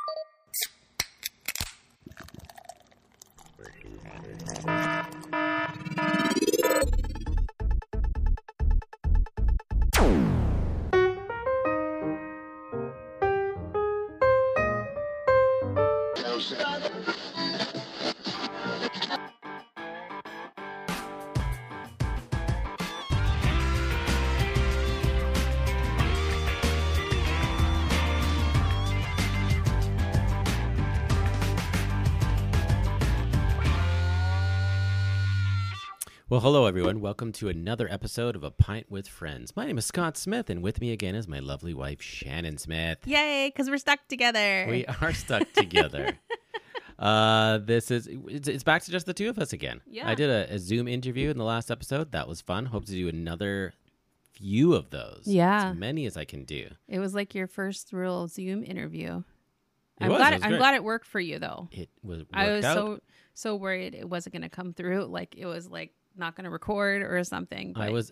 Well, hello, everyone. Welcome to another episode of A Pint with Friends. My name is Scott Smith, and with me again is my lovely wife, Shannon Smith. Yay, because we're stuck together. We are stuck together. It's back to just the two of us again. Yeah. I did a Zoom interview in the last episode. That was fun. Hope to do another few of those. Yeah. As many as I can do. It was like your first real Zoom interview. I'm glad it worked for you, though. It was worked I was out. so worried it wasn't going to come through. Like it was like not going to record or something. But... I was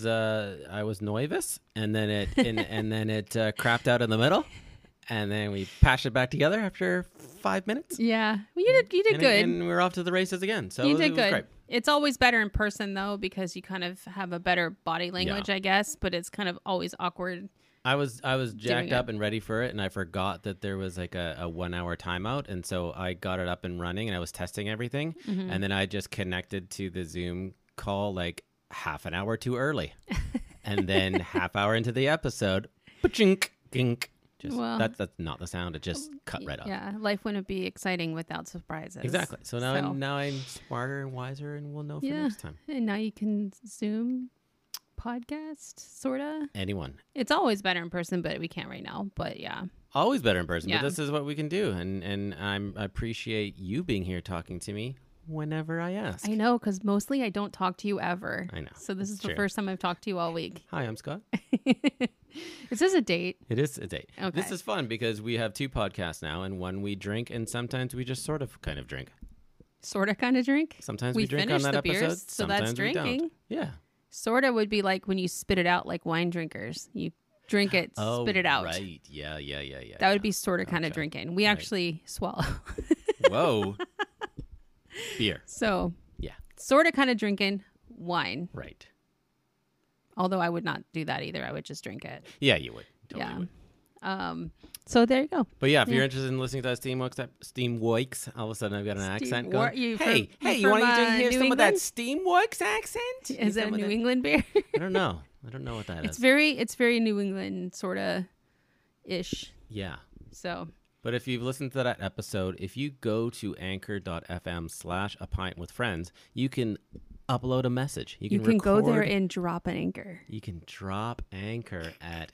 nervous, and then it crapped out in the middle, and then we patched it back together after 5 minutes. Yeah, well, you did good, and we're off to the races again. So you did it was good. Great. It's always better in person though, because you kind of have a better body language, I guess. But it's kind of always awkward. I was jacked up and ready for it, and I forgot that there was like a 1 hour timeout, and so I got it up and running, and I was testing everything, and then I just connected to the Zoom call like half an hour too early, and then half hour into the episode, pa-chink, gink. That's not the sound. It just cut right off. Yeah, life wouldn't be exciting without surprises. Exactly. So now I'm smarter and wiser, and we'll know for next time. And now you can Zoom podcast, sorta. Anyone. It's always better in person, but we can't right now. But yeah. Always better in person, yeah. But this is what we can do. And I appreciate you being here talking to me whenever I ask. I know, because mostly I don't talk to you ever. I know. So this is the true. first time I've talked to you all week. Hi, I'm Scott. Is this a date? It is a date. Okay. This is fun because we have two podcasts now, and one we drink, and sometimes we just sort of kind of drink. Sort of kind of drink? Sometimes we drink on that the episode. Beers, so sometimes that's drinking. We don't. Yeah. Sorta would be like when you spit it out like wine drinkers. You drink it, spit it out. Right. Yeah. That would be sort of kind of drinking. We actually swallow. Whoa. Beer. So, yeah. Sort of kind of drinking wine. Right. Although I would not do that either. I would just drink it. Yeah, you would. Totally would. So there you go. But yeah, if you're interested in listening to that Steamworks, all of a sudden I've got an accent going. You want to hear some of that Steamworks accent? Is that a New England beer? I don't know. What that is. It's very New England sort of ish. Yeah. So. But if you've listened to that episode, if you go to anchor.fm/apintwithfriends, you can upload a message. You can go there and drop an anchor. You can drop anchor at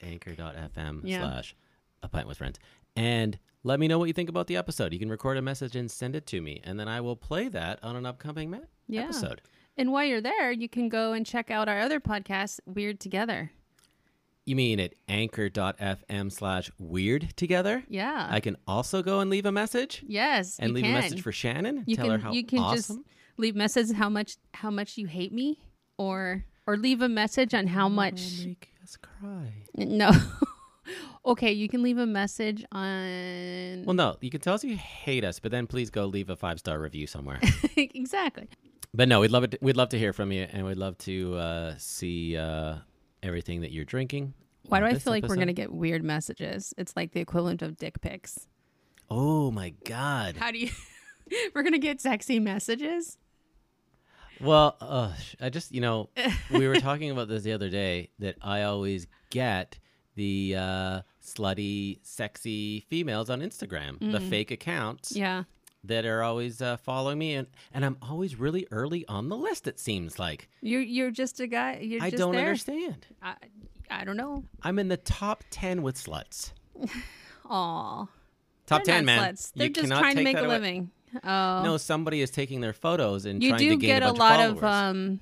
anchor.fm/apintwithfriends. And let me know what you think about the episode. You can record a message and send it to me, and then I will play that on an upcoming episode. And while you're there, you can go and check out our other podcast, Weird Together. You mean at anchor.fm/weird together? Yeah. I can also go and leave a message? Yes, and leave a message for Shannon? Tell her how you can awesome? Just leave message how much you hate me, or leave a message on how much. Make us cry. No. Okay, you can leave a message on. Well, no, you can tell us you hate us, but then please go leave a 5-star review somewhere. Exactly. But no, we'd love it. We'd love to hear from you, and we'd love to see everything that you're drinking. Why do I feel like we're gonna get weird messages? It's like the equivalent of dick pics. Oh my God! How do you? We're gonna get sexy messages. Well, I just we were talking about this the other day that I always get the slutty, sexy females on Instagram, the fake accounts. Yeah. That are always following me, and I'm always really early on the list. It seems like you're just a guy. I don't understand. I don't know. I'm in the top 10 with sluts. Aw. Top 10, man. Sluts. They're just trying to make a living. Oh. No, somebody is taking their photos and you trying to gain a bunch of followers. followers. You do get a lot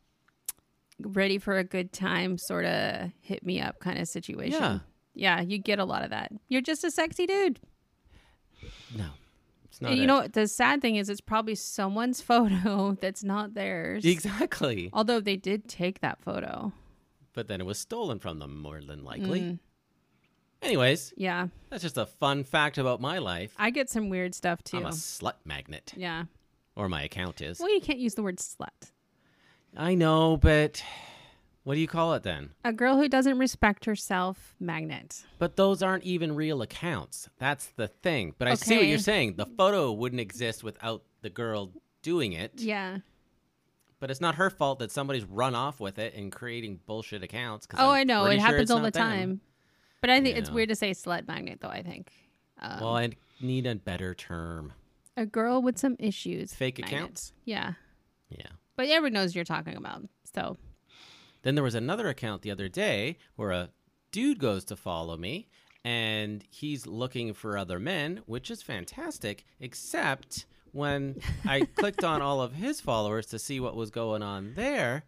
of ready for a good time, sort of hit me up kind of situation. Yeah, you get a lot of that. You're just a sexy dude. No. Not you know, the sad thing is it's probably someone's photo that's not theirs. Exactly. Although they did take that photo. But then it was stolen from them more than likely. Anyways, Yeah. that's just a fun fact about my life. I get some weird stuff too. I'm a slut magnet. Yeah. Or my account is. Well, you can't use the word slut. I know, but what do you call it then? A girl who doesn't respect herself, magnet. But those aren't even real accounts. That's the thing. But I see what Okay. you're saying. The photo wouldn't exist without the girl doing it. Yeah. But it's not her fault that somebody's run off with it and creating bullshit accounts. 'Cause Oh, I'm I know. pretty It sure happens it's all the not them. time. But I think it's Yeah. weird to say slut magnet, though, I think. Well, I need a better term. A girl with some issues. Fake magnet. accounts? Yeah. Yeah. But everyone knows you're talking about. So, Then there was another account the other day where a dude goes to follow me and he's looking for other men, which is fantastic, except when I clicked on all of his followers to see what was going on there,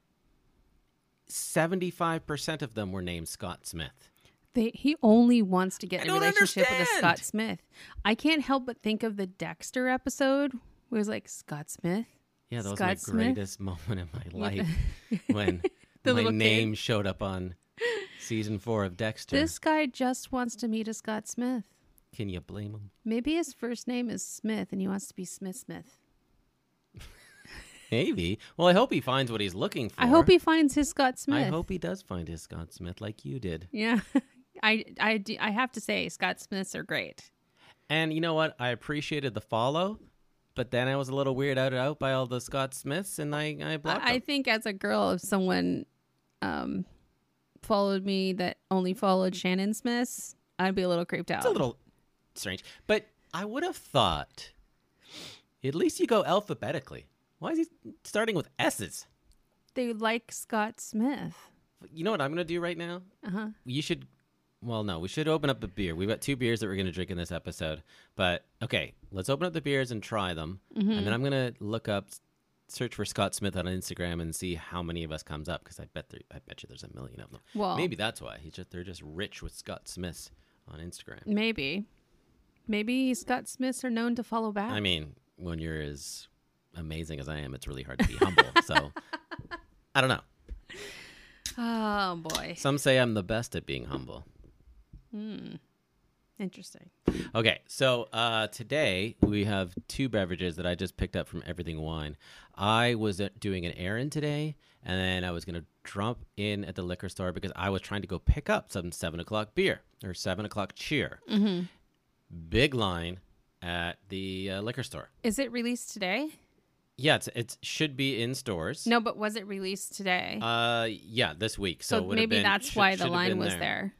75% of them were named Scott Smith. he only wants to get I in a don't relationship with a understand. Scott Smith. I can't help but think of the Dexter episode where it was like, Scott Smith? Yeah, that was Scott my Smith? greatest moment in my life when The my little name kid? showed up on season 4 of Dexter. This guy just wants to meet a Scott Smith. Can you blame him? Maybe his first name is Smith and he wants to be Smith. Maybe. Well, I hope he finds what he's looking for. I hope he finds his Scott Smith. I hope he does find his Scott Smith like you did. Yeah. I have to say, Scott Smiths are great. And you know what? I appreciated the follow, but then I was a little weirded out by all the Scott Smiths, and I blocked I them. think as a girl, if someone followed me that only followed Shannon Smiths, I'd be a little creeped out. It's a little strange. But I would have thought at least you go alphabetically. Why is he starting with S's? They like Scott Smith. You know what I'm going to do right now? Uh-huh. You should... Well, no, we should open up a beer. We've got 2 beers that we're going to drink in this episode. But, okay, let's open up the beers and try them. Mm-hmm. And then I'm going to search for Scott Smith on Instagram and see how many of us comes up, because I bet you there's a million of them. Well, Maybe that's why. They're just rich with Scott Smiths on Instagram. maybe Scott Smiths are known to follow back. I mean, when you're as amazing as I am, it's really hard to be humble. So, I don't know. Oh, boy. Some say I'm the best at being humble. Interesting. Okay, so today we have 2 beverages that I just picked up from Everything Wine. I was doing an errand today, and then I was going to drop in at the liquor store because I was trying to go pick up some 7 o'clock beer or 7 o'clock cheer. Mm-hmm. Big line at the liquor store. Is it released today? Yeah, it should be in stores. No, but was it released today? Yeah, this week. So it would have maybe been- that's why the should have line been was there.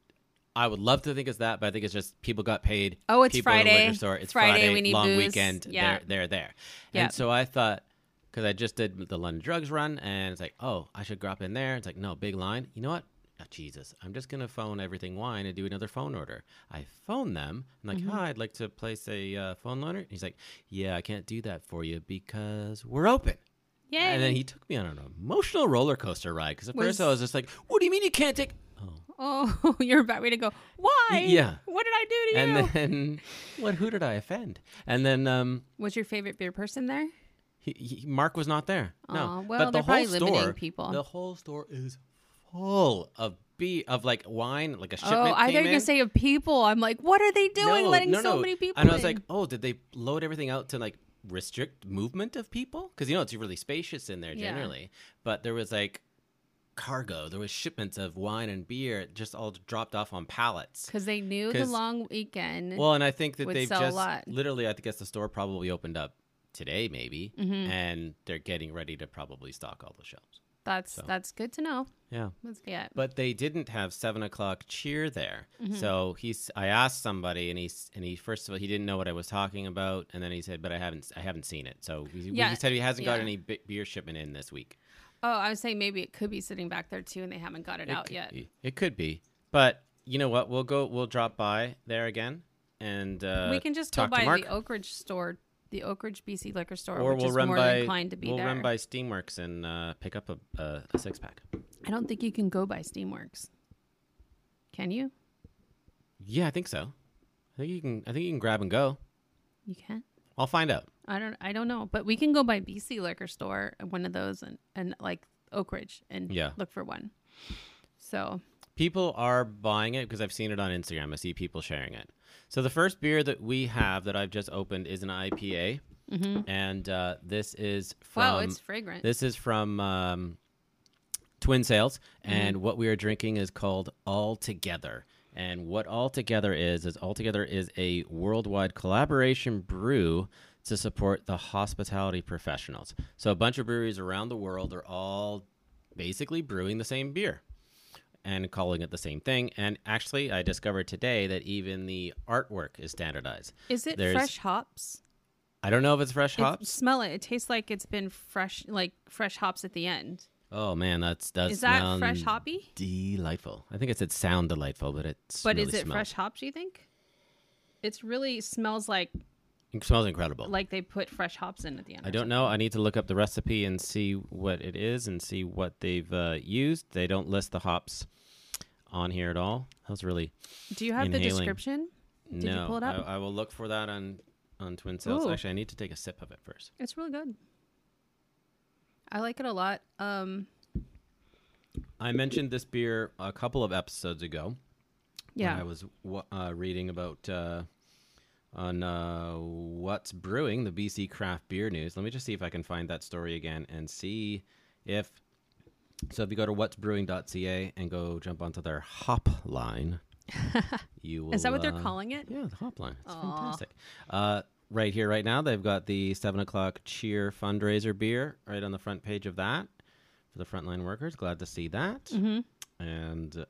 I would love to think it's that, but I think it's just people got paid. Oh, it's people in the Friday. liquor store. It's Friday, we need long booze. weekend. Yeah. They're there. Yeah. And so I thought, because I just did the London Drugs run, and it's like, oh, I should drop in there. It's like, no, big line. You know what? Oh, Jesus, I'm just going to phone Everything Wine and do another phone order. I phone them. I'm like, hi, I'd like to place a phone order. He's like, yeah, I can't do that for you because we're open. Yay. And then he took me on an emotional roller coaster ride because at first I was just like, what do you mean you can't take... Oh, you're about ready to go, why? Yeah. What did I do to you? And then, who did I offend? And then, Was your favorite beer person there? Mark was not there. Aw, No, well, but the they're whole probably limiting store, people. the whole store is full of like wine, like a shipment. Oh, I thought you were came going to in. say of people. I'm like, what are they doing letting so many people And I was in? like, oh, did they load everything out to like restrict movement of people? Because it's really spacious in there Yeah. generally. But there was like cargo. There was shipments of wine and beer just all dropped off on pallets. Because they knew the 'Cause- long weekend. Well, and I think that would they've sell a just lot. literally, I guess the store probably opened up today, maybe, Mm-hmm. and they're getting ready to probably stock all the shelves. That's good to know. Yeah. Let's get. But they didn't have 7 o'clock cheer there. Mm-hmm. So I asked somebody, and he first of all, he didn't know what I was talking about. And then he said, but I haven't seen it. So he said he hasn't got yeah. any beer shipment in this week. Oh, I was saying maybe it could be sitting back there too, and they haven't got it out yet. It could be. But you know what? We'll drop by there again. And We can just go talk to by Mark. the Oak Ridge store, the Oak Ridge BC liquor store, Or which we'll is run more by inclined to be there. run by Steamworks and pick up a 6-pack. I don't think you can go by Steamworks. Can you? Yeah, I think so. I think you can grab and go. You can. I'll find out. I don't know, but we can go by BC liquor store, one of those, and like Oak Ridge, and Yeah. look for one. So People are buying it because I've seen it on Instagram. I see people sharing it. So the first beer that we have that I've just opened is an IPA. And this is from... Wow, it's fragrant. This is from Twin Sails. And what we are drinking is called All Together. And what All Together is All Together is a worldwide collaboration brew to support the hospitality professionals. So a bunch of breweries around the world are all basically brewing the same beer and calling it the same thing. And actually, I discovered today that even the artwork is standardized. Is it fresh hops? I don't know if it's fresh hops. Smell it. It tastes like it's been fresh, like fresh hops at the end. Oh man, is that fresh hoppy? Delightful. I think it said sound delightful, but is it fresh hops? You think? It really smells like. It smells incredible. Like they put fresh hops in at the end. I don't know. I need to look up the recipe and see what it is and see what they've used. They don't list the hops on here at all. That was really. Do you have the description? Did you pull it up? I will look for that on Twin Sails. Ooh. Actually, I need to take a sip of it first. It's really good. I like it a lot. I mentioned this beer a couple of episodes ago. Yeah. When I was reading about on What's Brewing, the BC Craft Beer News. Let me just see if I can find that story again and see if... So if you go to whatsbrewing.ca and go jump onto their hop line, you will... Is that what they're calling it? Yeah, the hop line. It's fantastic. Right here, right now, they've got the 7 o'clock cheer fundraiser beer right on the front page of that for the frontline workers. Glad to see that. Mm-hmm. And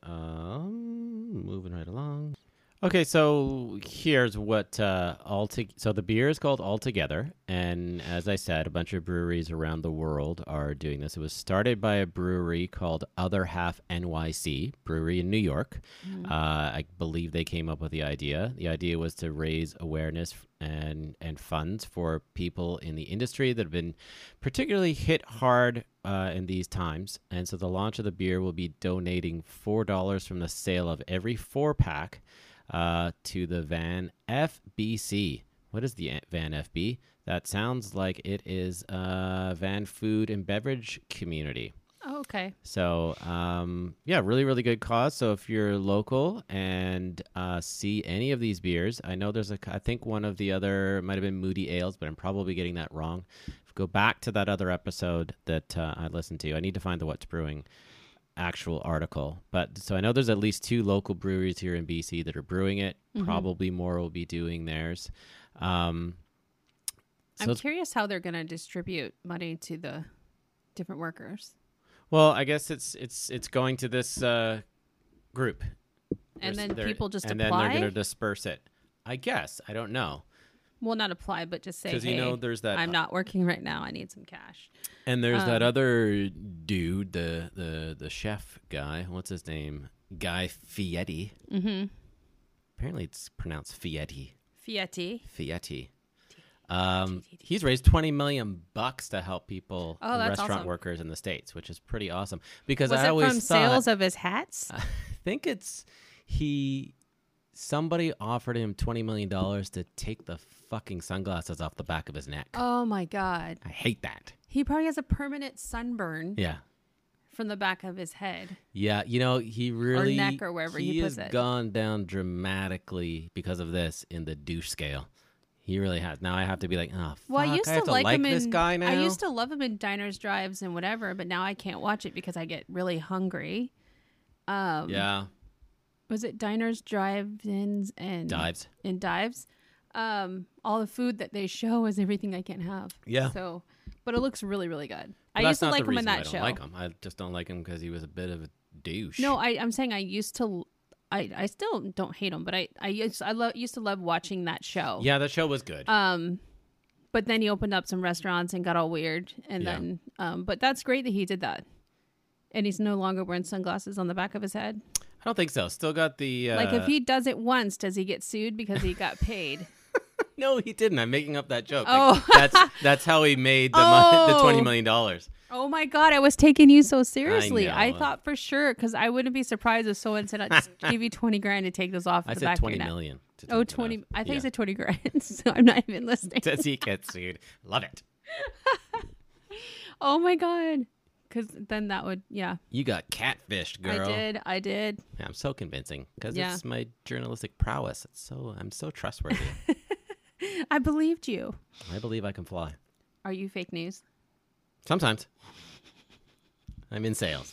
moving right along. Okay, so here's what so the beer is called All Together, and as I said, a bunch of breweries around the world are doing this. It was started by a brewery called Other Half NYC brewery in New York. I believe they came up with the idea. The idea was to raise awareness and funds for people in the industry that have been particularly hit hard in these times. And so the launch of the beer will be donating $4 from the sale of every 4-pack to the Van FBC. What is the Van FB? That sounds like it is Van Food and Beverage Community. Oh, okay. So, yeah, really, really good cause. So if you're local and see any of these beers, I know there's I think one of the other might have been Moody Ales, but I'm probably getting that wrong. Go back to that other episode that I listened to. I need to find the What's Brewing actual article, but so I know there's at least 2 local breweries here in BC that are brewing it. Probably more will be doing theirs. I'm curious how they're going to distribute money to the different workers. Well, I guess it's going to this group, and then people just and apply. then they're going to disperse it. I guess I don't know. Well, not apply, but just say, hey, there's that. I'm not working right now. I need some cash. And there's that other dude, the chef guy. What's his name? Guy Fieri. Mm-hmm. Apparently, it's pronounced Fieri. Fieri. He's raised $20 million to help people, restaurant awesome. Workers in the States, which is pretty awesome. Because Was I always from sales of his hats? I think somebody offered him $20 million to take the fucking sunglasses off the back of his neck. Oh my God. I hate that. He probably has a permanent sunburn. Yeah. From the back of his head. Yeah, he really... Or neck or wherever he puts it. He has gone down dramatically because of this in the douche scale. He really has. Now I have to be like, oh, fuck, well, I used to like him this guy now. I used to love him in Diners, Drives, and whatever, but now I can't watch it because I get really hungry. Yeah. Was it Diners, Drive-ins, and... Dives. And Dives. All the food that they show is everything I can't have. Yeah. So, but it looks really, really good. But I used to like him in that show. I don't like him. I just don't like him because he was a bit of a douche. No, I'm saying I used to... I still don't hate him, but I used to love watching that show. Yeah, that show was good. But then he opened up some restaurants and got all weird, and then but that's great that he did that, and he's no longer wearing sunglasses on the back of his head. I don't think so. Still got the like if he does it once, does he get sued because he got paid? No, he didn't. I'm making up that joke. Oh, like, that's how he made the $20 million. Oh my God, I was taking you so seriously. I I thought for sure, because I wouldn't be surprised if someone said, I'd just give you 20 grand to take this off the back of your neck. $20 million. Oh, 20. I think he said 20 grand, so I'm not even listening. Does he get sued? Love it. Oh my God. Because then that would, yeah. You got catfished, girl. I did. Yeah, I'm so convincing because Yeah. it's my journalistic prowess. I'm so trustworthy. I believed you. I believe I can fly. Are you fake news? Sometimes. I'm in sales.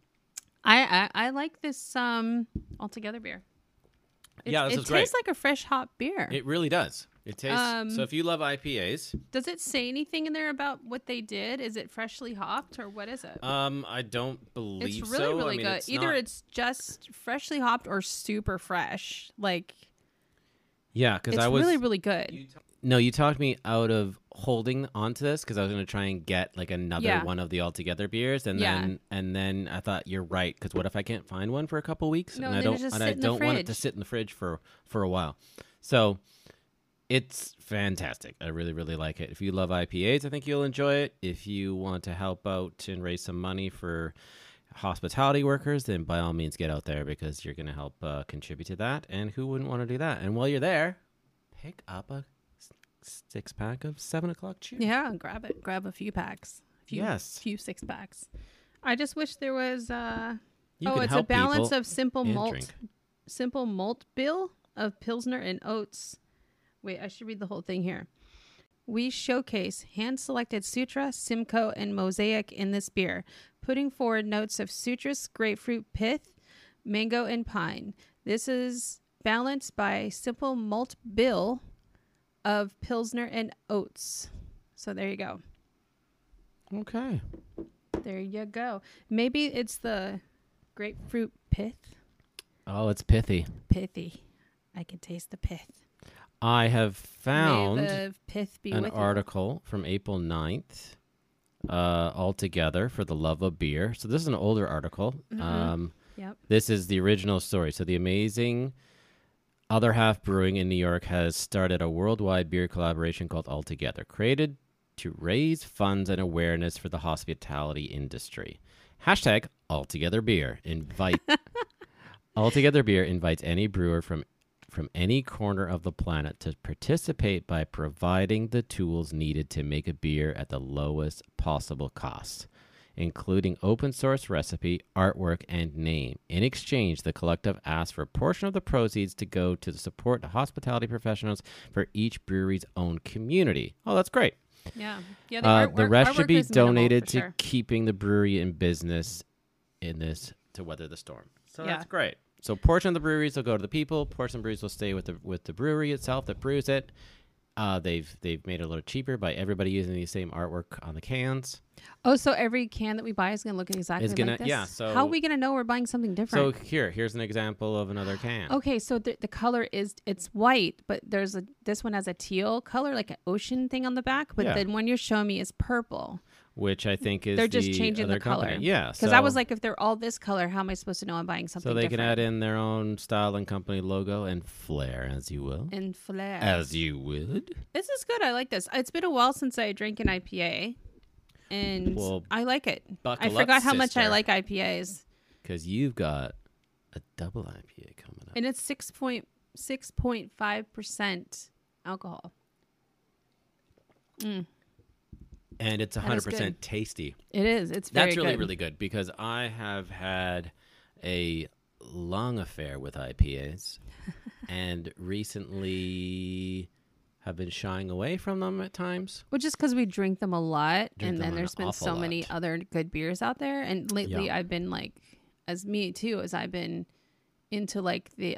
I like this Altogether beer. Yeah, this is great. It tastes like a fresh hop beer. It really does. It tastes. So if you love IPAs, does it say anything in there about what they did? Is it freshly hopped or what is it? I don't believe it's really, so. really I mean, good. it's Either not... it's just freshly hopped or super fresh. Like, yeah, because it's really, really good. You talked me out of holding onto this because I was going to try and get like another one of the Altogether beers, and then I thought you're right because what if I can't find one for a couple weeks? No, and I don't want it to sit in the fridge for a while. So it's fantastic. I really, really like it. If you love IPAs, I think you'll enjoy it. If you want to help out and raise some money for hospitality workers, then by all means get out there because you're going to help contribute to that. And who wouldn't want to do that? And while you're there, pick up a 6-pack of 7 O'Clock Cheer. Yeah, grab it. Grab a few packs. Few 6-packs. I just wish there was. It's a balance of simple malt bill of Pilsner and oats. Wait, I should read the whole thing here. We showcase hand-selected Sutra, Simcoe, and Mosaic in this beer, putting forward notes of citrus, grapefruit, pith, mango, and pine. This is balanced by simple malt bill of Pilsner and oats. So there you go. Okay. There you go. Maybe it's the grapefruit pith. Oh, it's pithy. Pithy. I can taste the pith. I have found an article from April 9th, Altogether for the Love of Beer. So this is an older article. Mm-hmm. This is the original story. So the amazing Other Half Brewing in New York has started a worldwide beer collaboration called Altogether, created to raise funds and awareness for the hospitality industry. Hashtag Altogether Beer. Altogether Beer invites any brewer from any corner of the planet to participate by providing the tools needed to make a beer at the lowest possible cost, including open source recipe, artwork, and name. In exchange, the collective asks for a portion of the proceeds to go to support the hospitality professionals for each brewery's own community. Oh, that's great. Yeah. The rest should be donated to keeping the brewery in business in this to weather the storm. So that's great. So a portion of the breweries will go to the people. Portion of the breweries will stay with the brewery itself that brews it. They've made it a little cheaper by everybody using the same artwork on the cans. Oh, so every can that we buy is going to look exactly like this? Yeah. So how are we going to know we're buying something different? So here's an example of another can. Okay, so the color it's white, but this one has a teal color, like an ocean thing on the back. But the one you're showing me is purple. Which I think is they're just changing the color. Company. Yeah. Because I was like, if they're all this color, how am I supposed to know I'm buying something different? So they can add in their own style and company logo and flair, as you will. And flair. As you would. This is good. I like this. It's been a while since I drank an IPA. And I like it. I forgot how much I like IPAs. Because you've got a double IPA coming up. And it's 6.5% alcohol. And it's 100% tasty. It is. It's very That's really, good. really good because I have had a long affair with IPAs and recently have been shying away from them at times. Well, just because we drink them a lot and then there's been so many other good beers out there. And lately I've been like, as me too, as I've been into like the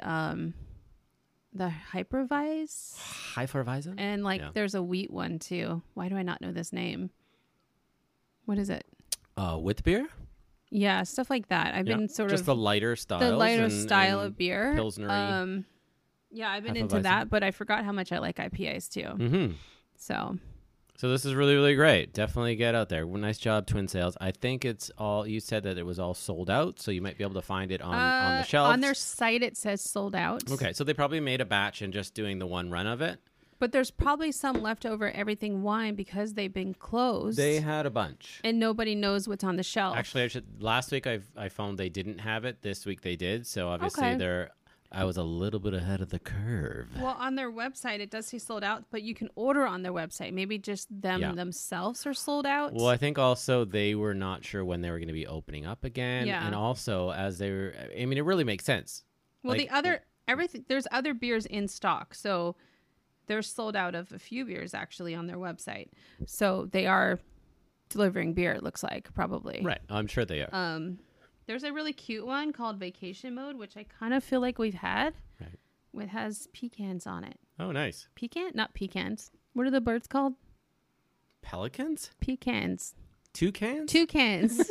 Hypervise? And like there's a wheat one too. Why do I not know this name? What is it? With beer? Yeah, stuff like that. I've been sort just of the lighter style. The lighter style of beer. Pilsner. Yeah, I've been into that, but I forgot how much I like IPAs too. Mm-hmm. So this is really, really great. Definitely get out there. Nice job, Twin Sales. I think it's all, you said that it was all sold out, so you might be able to find it on the shelves. On their site, it says sold out. Okay, so they probably made a batch and just doing the one run of it. But there's probably some leftover Everything Wine because they've been closed. They had a bunch. And nobody knows what's on the shelf. Actually, last week I found they didn't have it. This week they did. So obviously they're I was a little bit ahead of the curve. Well, on their website, it does say sold out, but you can order on their website. Maybe just them themselves are sold out. Well, I think also they were not sure when they were going to be opening up again. Yeah. And also as they were, I mean, it really makes sense. Well, there's other beers in stock. So they're sold out of a few beers actually on their website. So they are delivering beer, it looks like, probably. Right. I'm sure they are. There's a really cute one called Vacation Mode, which I kind of feel like we've had. Right. It has pecans on it. Oh, nice. Pecan? Not pecans. What are the birds called? Pelicans? Pecans. Toucans? Toucans.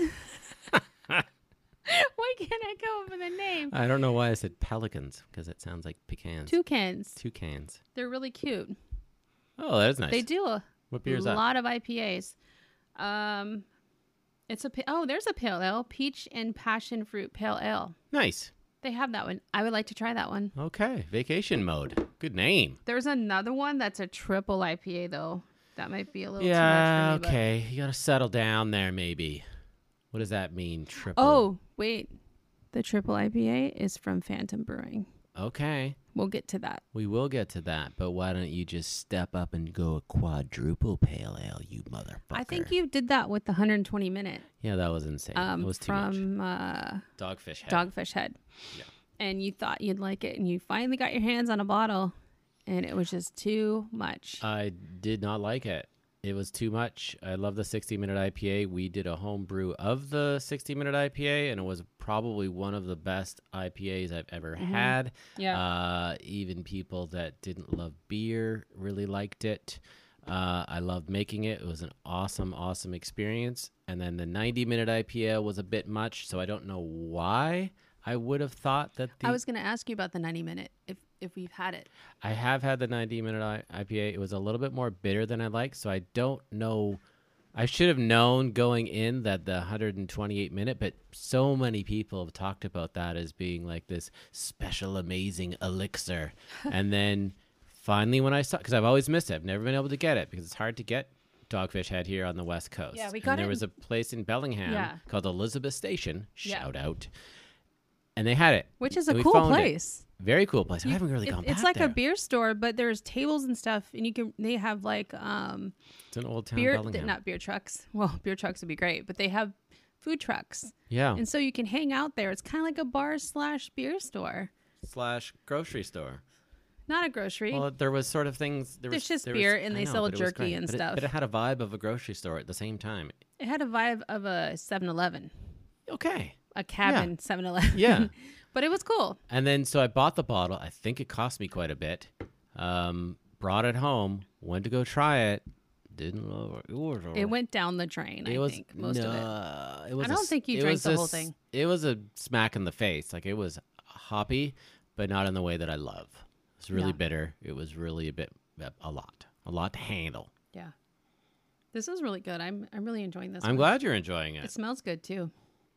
Why can't I come up with a name? I don't know why I said pelicans, because it sounds like pecans. Toucans. They're really cute. Oh, that's nice. They do what beer is that? A lot of IPAs. There's a pale ale, peach and passion fruit pale ale. Nice. They have that one. I would like to try that one. Okay, Vacation Mode. Good name. There's another one that's a triple IPA though. That might be a little too much for me. Okay. You got to settle down there, maybe. What does that mean, triple? Oh, wait. The triple IPA is from Phantom Brewing. Okay. We'll get to that. We will get to that, but why don't you just step up and go a quadruple pale ale, you motherfucker? I think you did that with the 120 minute. Yeah, that was insane. It was too much. From Dogfish Head. Dogfish Head. Yeah. And you thought you'd like it, and you finally got your hands on a bottle, and it was just too much. I did not like it. It was too much. I love the 60-minute IPA. We did a home brew of the 60-minute IPA, and it was probably one of the best IPAs I've ever had. Yeah. Even people that didn't love beer really liked it. I loved making it. It was an awesome, awesome experience. And then the 90-minute IPA was a bit much, so I don't know why I would have thought that I was going to ask you about the 90-minute, if we've had it. I have had the 90-minute IPA. It was a little bit more bitter than I like, so I don't know. I should have known going in that the 128-minute, but so many people have talked about that as being like this special, amazing elixir. And then finally when I saw, because I've always missed it. I've never been able to get it because it's hard to get Dogfish Head here on the West Coast. Yeah, we got it. There was a place in Bellingham called Elizabeth Station. Shout out. And they had it. Which is a cool place. Very cool place. I haven't really gone back It's like there. A beer store, but there's tables and stuff, and they have like it's an old town Bellingham. Not beer trucks. Well, beer trucks would be great, but they have food trucks. Yeah. And so you can hang out there. It's kind of like a bar / beer store / grocery store. Not a grocery. Well, there was sort of things. There's just beer, and they sell jerky and stuff. But it had a vibe of a grocery store at the same time. It had a vibe of a 7-Eleven. Okay. A cabin 7-Eleven. Yeah. But it was cool. And then, so I bought the bottle. I think it cost me quite a bit. Brought it home. Went to go try it. Didn't love it. It went down the drain, I think, most of it. I don't think you drank the whole thing. It was a smack in the face. Like, it was hoppy, but not in the way that I love. It was really bitter. It was really a lot to handle. Yeah. This is really good. I'm really enjoying this. I'm glad you're enjoying it. It smells good, too.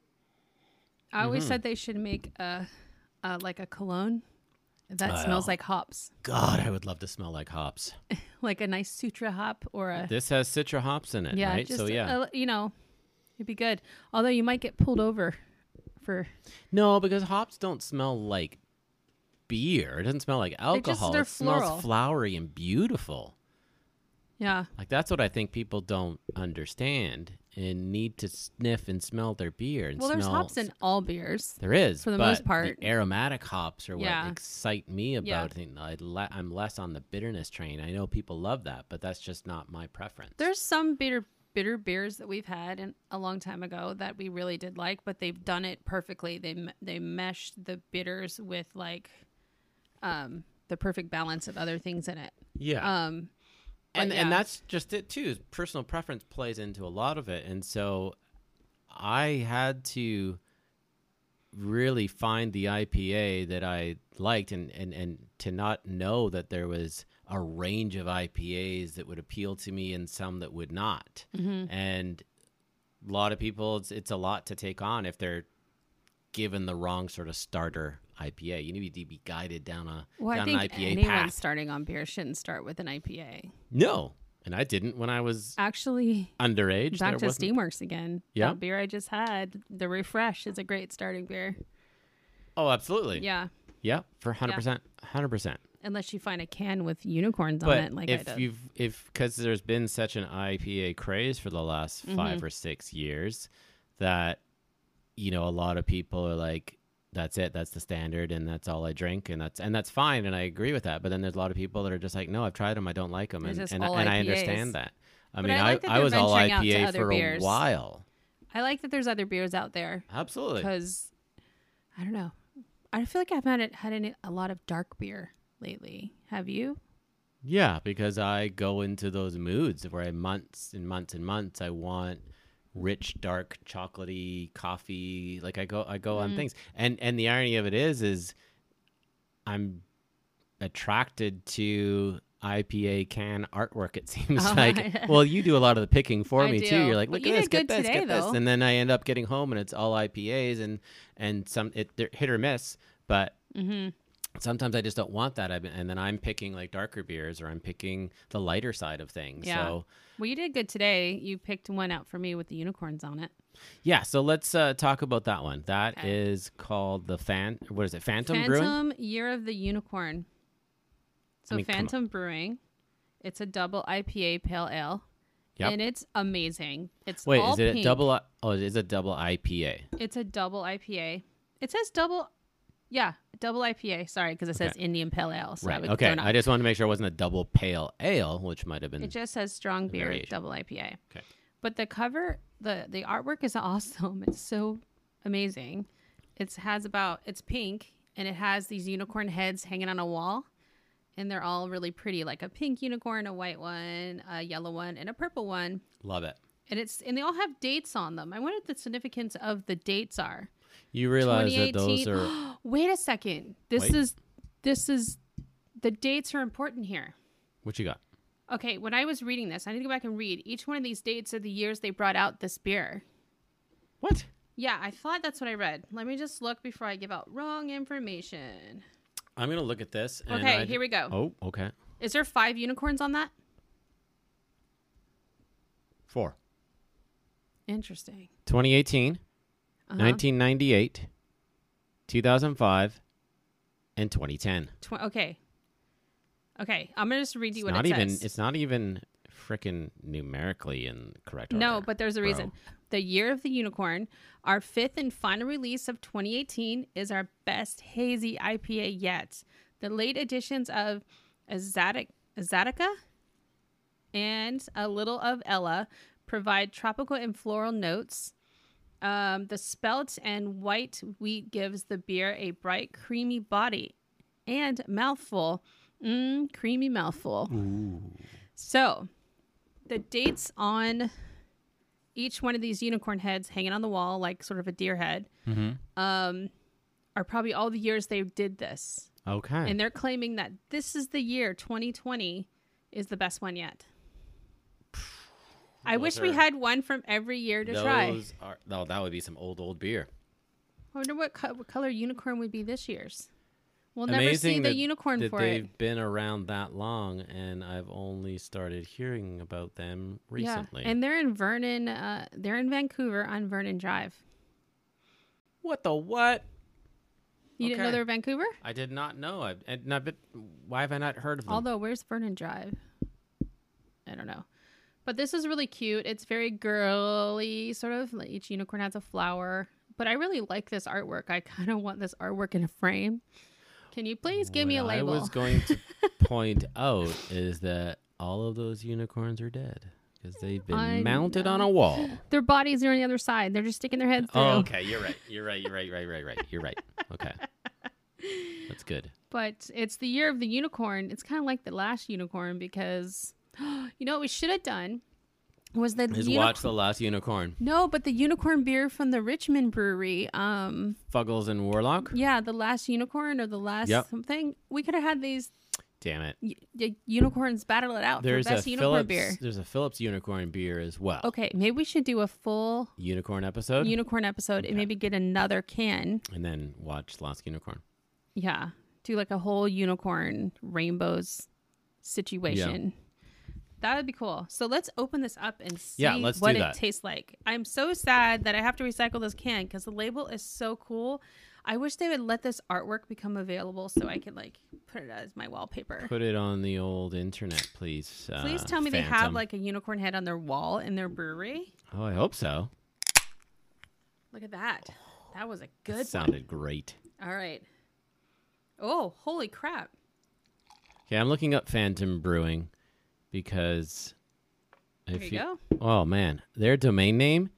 I always said they should make like a cologne that smells like hops. God, I would love to smell like hops. Like a nice Citra hop or a... This has Citra hops in it, right? Just it'd be good. Although you might get pulled over for... No, because hops don't smell like beer. It doesn't smell like alcohol. It smells flowery and beautiful. Yeah. Like, that's what I think people don't understand and need to sniff and smell their beer. And there's hops in all beers. There is. For the most part. The aromatic hops are what excite me about it. I'm less on the bitterness train. I know people love that, but that's just not my preference. There's some bitter beers that we've had a long time ago that we really did like, but they've done it perfectly. They meshed the bitters with like the perfect balance of other things in it. Yeah. And that's just it too. Personal preference plays into a lot of it. And so I had to really find the IPA that I liked and to not know that there was a range of IPAs that would appeal to me and some that would not. Mm-hmm. And a lot of people, it's a lot to take on if they're given the wrong sort of starter IPA. You need to be guided down an IPA anyone path. Starting on beer shouldn't start with an IPA. No, and I didn't when I was actually underage. Back to Steamworks again. Yeah, that beer I just had, the Refresh, is a great starting beer. Oh, absolutely. Yeah, Yeah, for 100%. 100%. Unless you find a can with unicorns on it, like I did. Because there's been such an IPA craze for the last 5 or 6 years that, a lot of people are like, that's it, that's the standard, and that's all I drink, and that's fine, and I agree with that. But then there's a lot of people that are just like, no, I've tried them, I don't like them, and I understand that. I was all IPA for a while. I like that there's other beers out there. Absolutely. Because, I don't know, I feel like I haven't had a lot of dark beer lately. Have you? Yeah, because I go into those moods where I months and months and months I want rich, dark, chocolatey coffee. Like I go on things. And the irony of it is I'm attracted to IPA can artwork, it seems like. Well, you do a lot of the picking for me too. You're like, look at this, get this, get this. And then I end up getting home and it's all IPAs and they're hit or miss, but sometimes I just don't want that. And then I'm picking like darker beers, or I'm picking the lighter side of things. Yeah. So, well, you did good today. You picked one out for me with the unicorns on it. Yeah. So let's talk about that one. That is called the what is it? Phantom Brewing? Phantom Year of the Unicorn. So Phantom Brewing. It's a double IPA pale ale. Yep. And it's amazing. It's all pink. It double? Oh, it is a double IPA. It's a double IPA. It says double. Yeah, double IPA. Sorry, because it says Indian Pale Ale. So right. Okay. I just wanted to make sure it wasn't a double pale ale, which might have been. It just says strong beer, variation. Double IPA. Okay. But the cover, the artwork is awesome. It's so amazing. It's pink, and it has these unicorn heads hanging on a wall, and they're all really pretty, like a pink unicorn, a white one, a yellow one, and a purple one. Love it. And they all have dates on them. I wonder what the significance of the dates are. You realize that those are... Wait a second. This is... The dates are important here. What you got? Okay, when I was reading this, I need to go back and read. Each one of these dates are the years they brought out this beer. What? Yeah, I thought that's what I read. Let me just look before I give out wrong information. I'm going to look at this. Okay, here we go. Oh, okay. Is there 5 unicorns on that? 4. Interesting. 2018. 1998, 2005, and 2010. Okay, I'm going to just read you what it says. It's not even freaking numerically in correct order. No, but there's a reason. The Year of the Unicorn, our 5th and final release of 2018, is our best hazy IPA yet. The late additions of Azatica and a little of Ella provide tropical and floral notes. The spelt and white wheat gives the beer a bright, creamy body and mouthful. Creamy mouthful. Ooh. So, the dates on each one of these unicorn heads hanging on the wall, like sort of a deer head, are probably all the years they did this. Okay. And they're claiming that this is the year 2020 is the best one yet. I wish we had one from every year to try. That would be some old beer. I wonder what color unicorn would be this year's. We'll never see the unicorn for it. They've been around that long, and I've only started hearing about them recently. Yeah, and they're in Vernon. They're in Vancouver on Vernon Drive. What the what? You didn't know they're Vancouver? I did not know. Why have I not heard of them? Although, where's Vernon Drive? I don't know. But this is really cute. It's very girly, sort of. Like each unicorn has a flower. But I really like this artwork. I kind of want this artwork in a frame. Can you please give me a label? What I was going to point out is that all of those unicorns are dead because they've been mounted on a wall. Their bodies are on the other side. They're just sticking their heads through. Oh, okay. You're right. You're right. Okay. That's good. But it's the Year of the Unicorn. It's kind of like the last unicorn because... You know what we should have done was watch The Last Unicorn. No, but the unicorn beer from the Richmond Brewery. Fuggles and Warlock? Yeah, The Last Unicorn or The Last something. We could have had these. Damn it. Unicorns battle it out for best unicorn beer. There's a Phillips unicorn beer as well. Okay, maybe we should do a full unicorn episode and maybe get another can. And then watch Last Unicorn. Yeah. Do like a whole unicorn rainbows situation. Yeah. That would be cool. So let's open this up and see what it tastes like. I'm so sad that I have to recycle this can because the label is so cool. I wish they would let this artwork become available so I could like put it as my wallpaper. Put it on the old internet, please. Please tell me Phantom. They have like a unicorn head on their wall in their brewery. Oh, I hope so. Look at that. That was a good one. Sounded great. All right. Oh, holy crap. Okay, I'm looking up Phantom Brewing because there you go. Oh, man. Their domain name,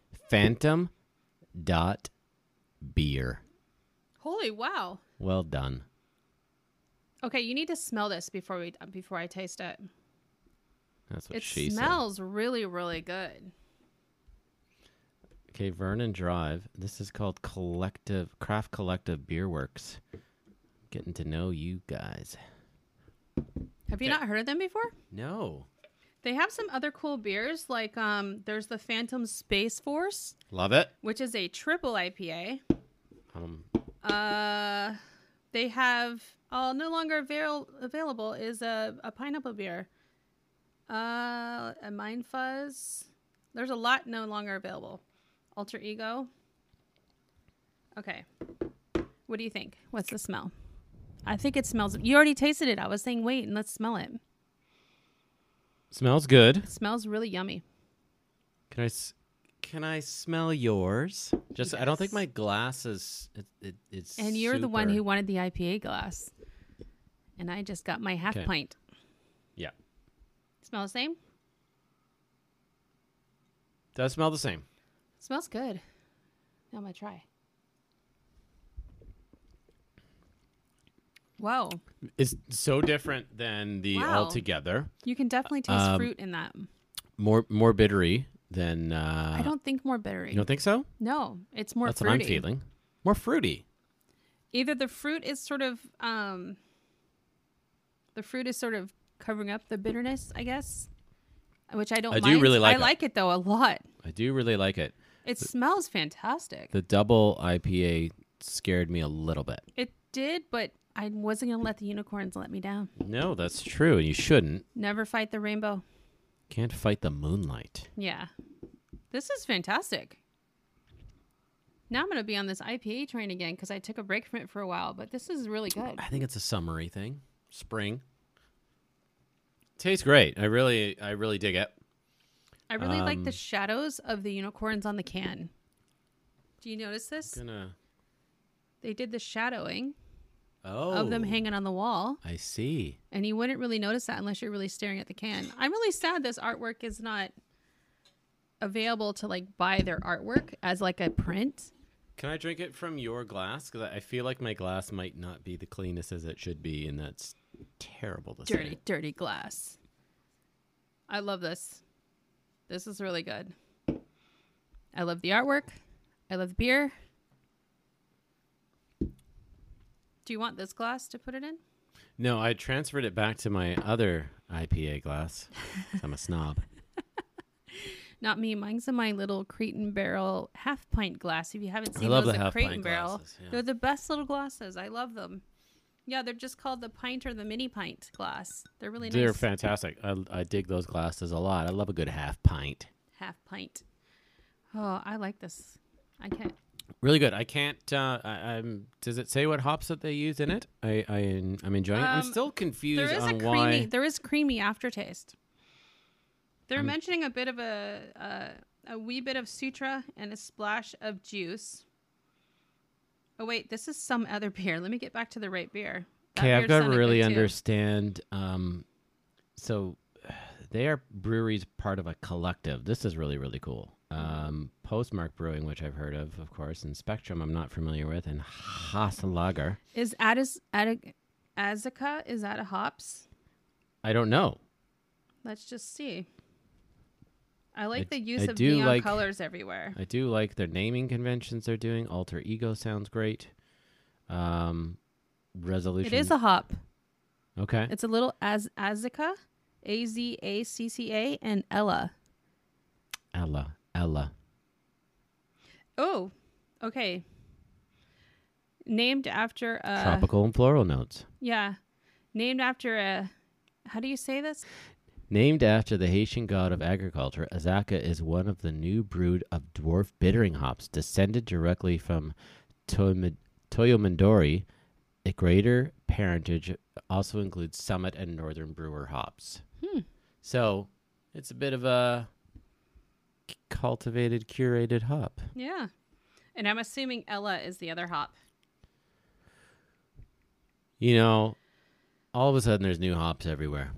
phantom.beer. Holy wow. Well done. Okay, you need to smell this before I taste it. That's what she said. It smells really, really good. Okay, Vernon Drive. This is called Craft Collective Beer Works. Getting to know you guys. Have you not heard of them before? No. They have some other cool beers, like there's the Phantom Space Force. Love it. Which is a triple IPA. They have no longer available is a pineapple beer. A Mind Fuzz. There's a lot no longer available. Alter Ego. Okay. What do you think? What's the smell? I think it smells. You already tasted it. I was saying wait and let's smell it. Smells good. It smells really yummy. Can I smell yours? Just yes. I don't think my glass is. It's. And you're the one who wanted the IPA glass, and I just got my half pint. Yeah. Smell the same? Does smell the same. Smells good. Now I'm gonna try. Wow. It's so different than the Altogether. You can definitely taste fruit in that. More bittery than... I don't think more bittery. You don't think so? No, it's more That's fruity. That's what I'm feeling. More fruity. Either the fruit is sort of... covering up the bitterness, I guess. Which I don't mind. I do really like it. I like it, though, a lot. I do really like it. It smells fantastic. The double IPA scared me a little bit. It did, but I wasn't going to let the unicorns let me down. No, that's true. And you shouldn't. Never fight the rainbow. Can't fight the moonlight. Yeah. This is fantastic. Now I'm going to be on this IPA train again because I took a break from it for a while, but this is really good. I think it's a summery thing. Spring. Tastes great. I really dig it. I really like the shadows of the unicorns on the can. Do you notice this? They did the shadowing of them hanging on the wall. I see. And you wouldn't really notice that unless you're really staring at the can. I'm really sad this artwork is not available to like buy their artwork as like a print. Can I drink it from your glass? Because I feel like my glass might not be the cleanest as it should be, and that's terrible to say. Dirty glass. I love this. This is really good. I love the artwork. I love beer. Do you want this glass to put it in? No, I transferred it back to my other IPA glass. I'm a snob. Not me. Mine's in my little Crate and Barrel half pint glass. If you haven't seen those at Crate and Barrel, they're the best little glasses. I love them. Yeah, they're just called the pint or the mini pint glass. They're really nice. They're fantastic. I dig those glasses a lot. I love a good half pint. Half pint. Oh, I like this. I can't. Really good. I can't. Does it say what hops that they use in it? I'm enjoying it. I'm still confused on why. There is creamy aftertaste. They're mentioning a bit of a wee bit of Sutra and a splash of juice. Oh, wait, this is some other beer. Let me get back to the right beer. Okay, I've got to really understand. So they are breweries part of a collective. This is really, really cool. Postmark Brewing, which I've heard of course, and Spectrum I'm not familiar with, and Haas Lager. Is Azacca, is that a hops? I don't know. Let's just see. I like the use of neon colors everywhere. I do like their naming conventions they're doing. Alter Ego sounds great. Resolution. It is a hop. Okay. It's a little Azacca, Azacca, and Ella. Ella. Oh, okay. Named after a... Tropical and floral notes. Yeah. Named after a... How do you say this? Named after the Haitian god of agriculture, Azacca is one of the new brood of dwarf bittering hops, descended directly from Toyo Midori, a greater parentage, also includes Summit and Northern Brewer hops. So it's a bit of a cultivated, curated hop. Yeah. And I'm assuming Ella is the other hop. You know, all of a sudden there's new hops everywhere.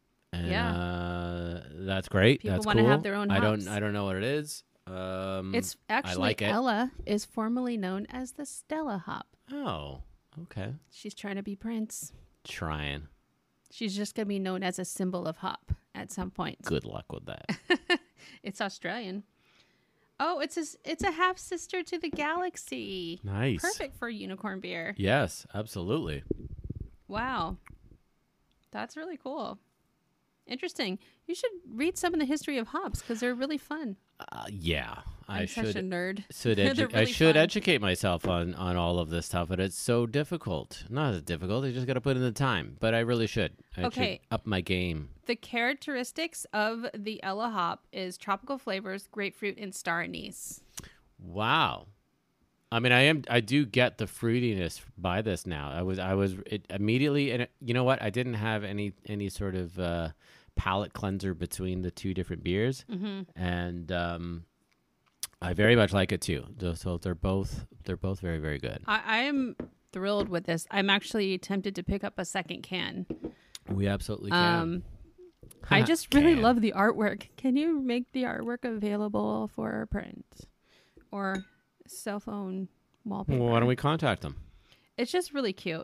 And that's great. People that's want cool. to have their own hops. I don't know what it is. It's actually, I like it. Ella is formerly known as the Stella hop. Oh, okay. She's trying to be Prince. Trying. She's just going to be known as a symbol of hop at some point. Good luck with that. It's Australian. Oh, it's a half sister to the galaxy. Nice. Perfect for unicorn beer. Yes, absolutely. Wow. That's really cool. Interesting. You should read some of the history of hops because they're really fun. Yeah. I'm such a nerd. I should educate myself on all of this stuff, but it's so difficult. Not as difficult. You just got to put in the time. But I really should. I should up my game. The characteristics of the Ella hop is tropical flavors, grapefruit, and star anise. Wow. I mean, I do get the fruitiness by this now. I was immediately, and you know what? I didn't have any sort of palate cleanser between the two different beers, and I very much like it too. So they're both very, very good. I am thrilled with this. I'm actually tempted to pick up a second can. We absolutely can. I just really love the artwork. Can you make the artwork available for print or cell phone wallpaper? Well, why don't we contact them? It's just really cute.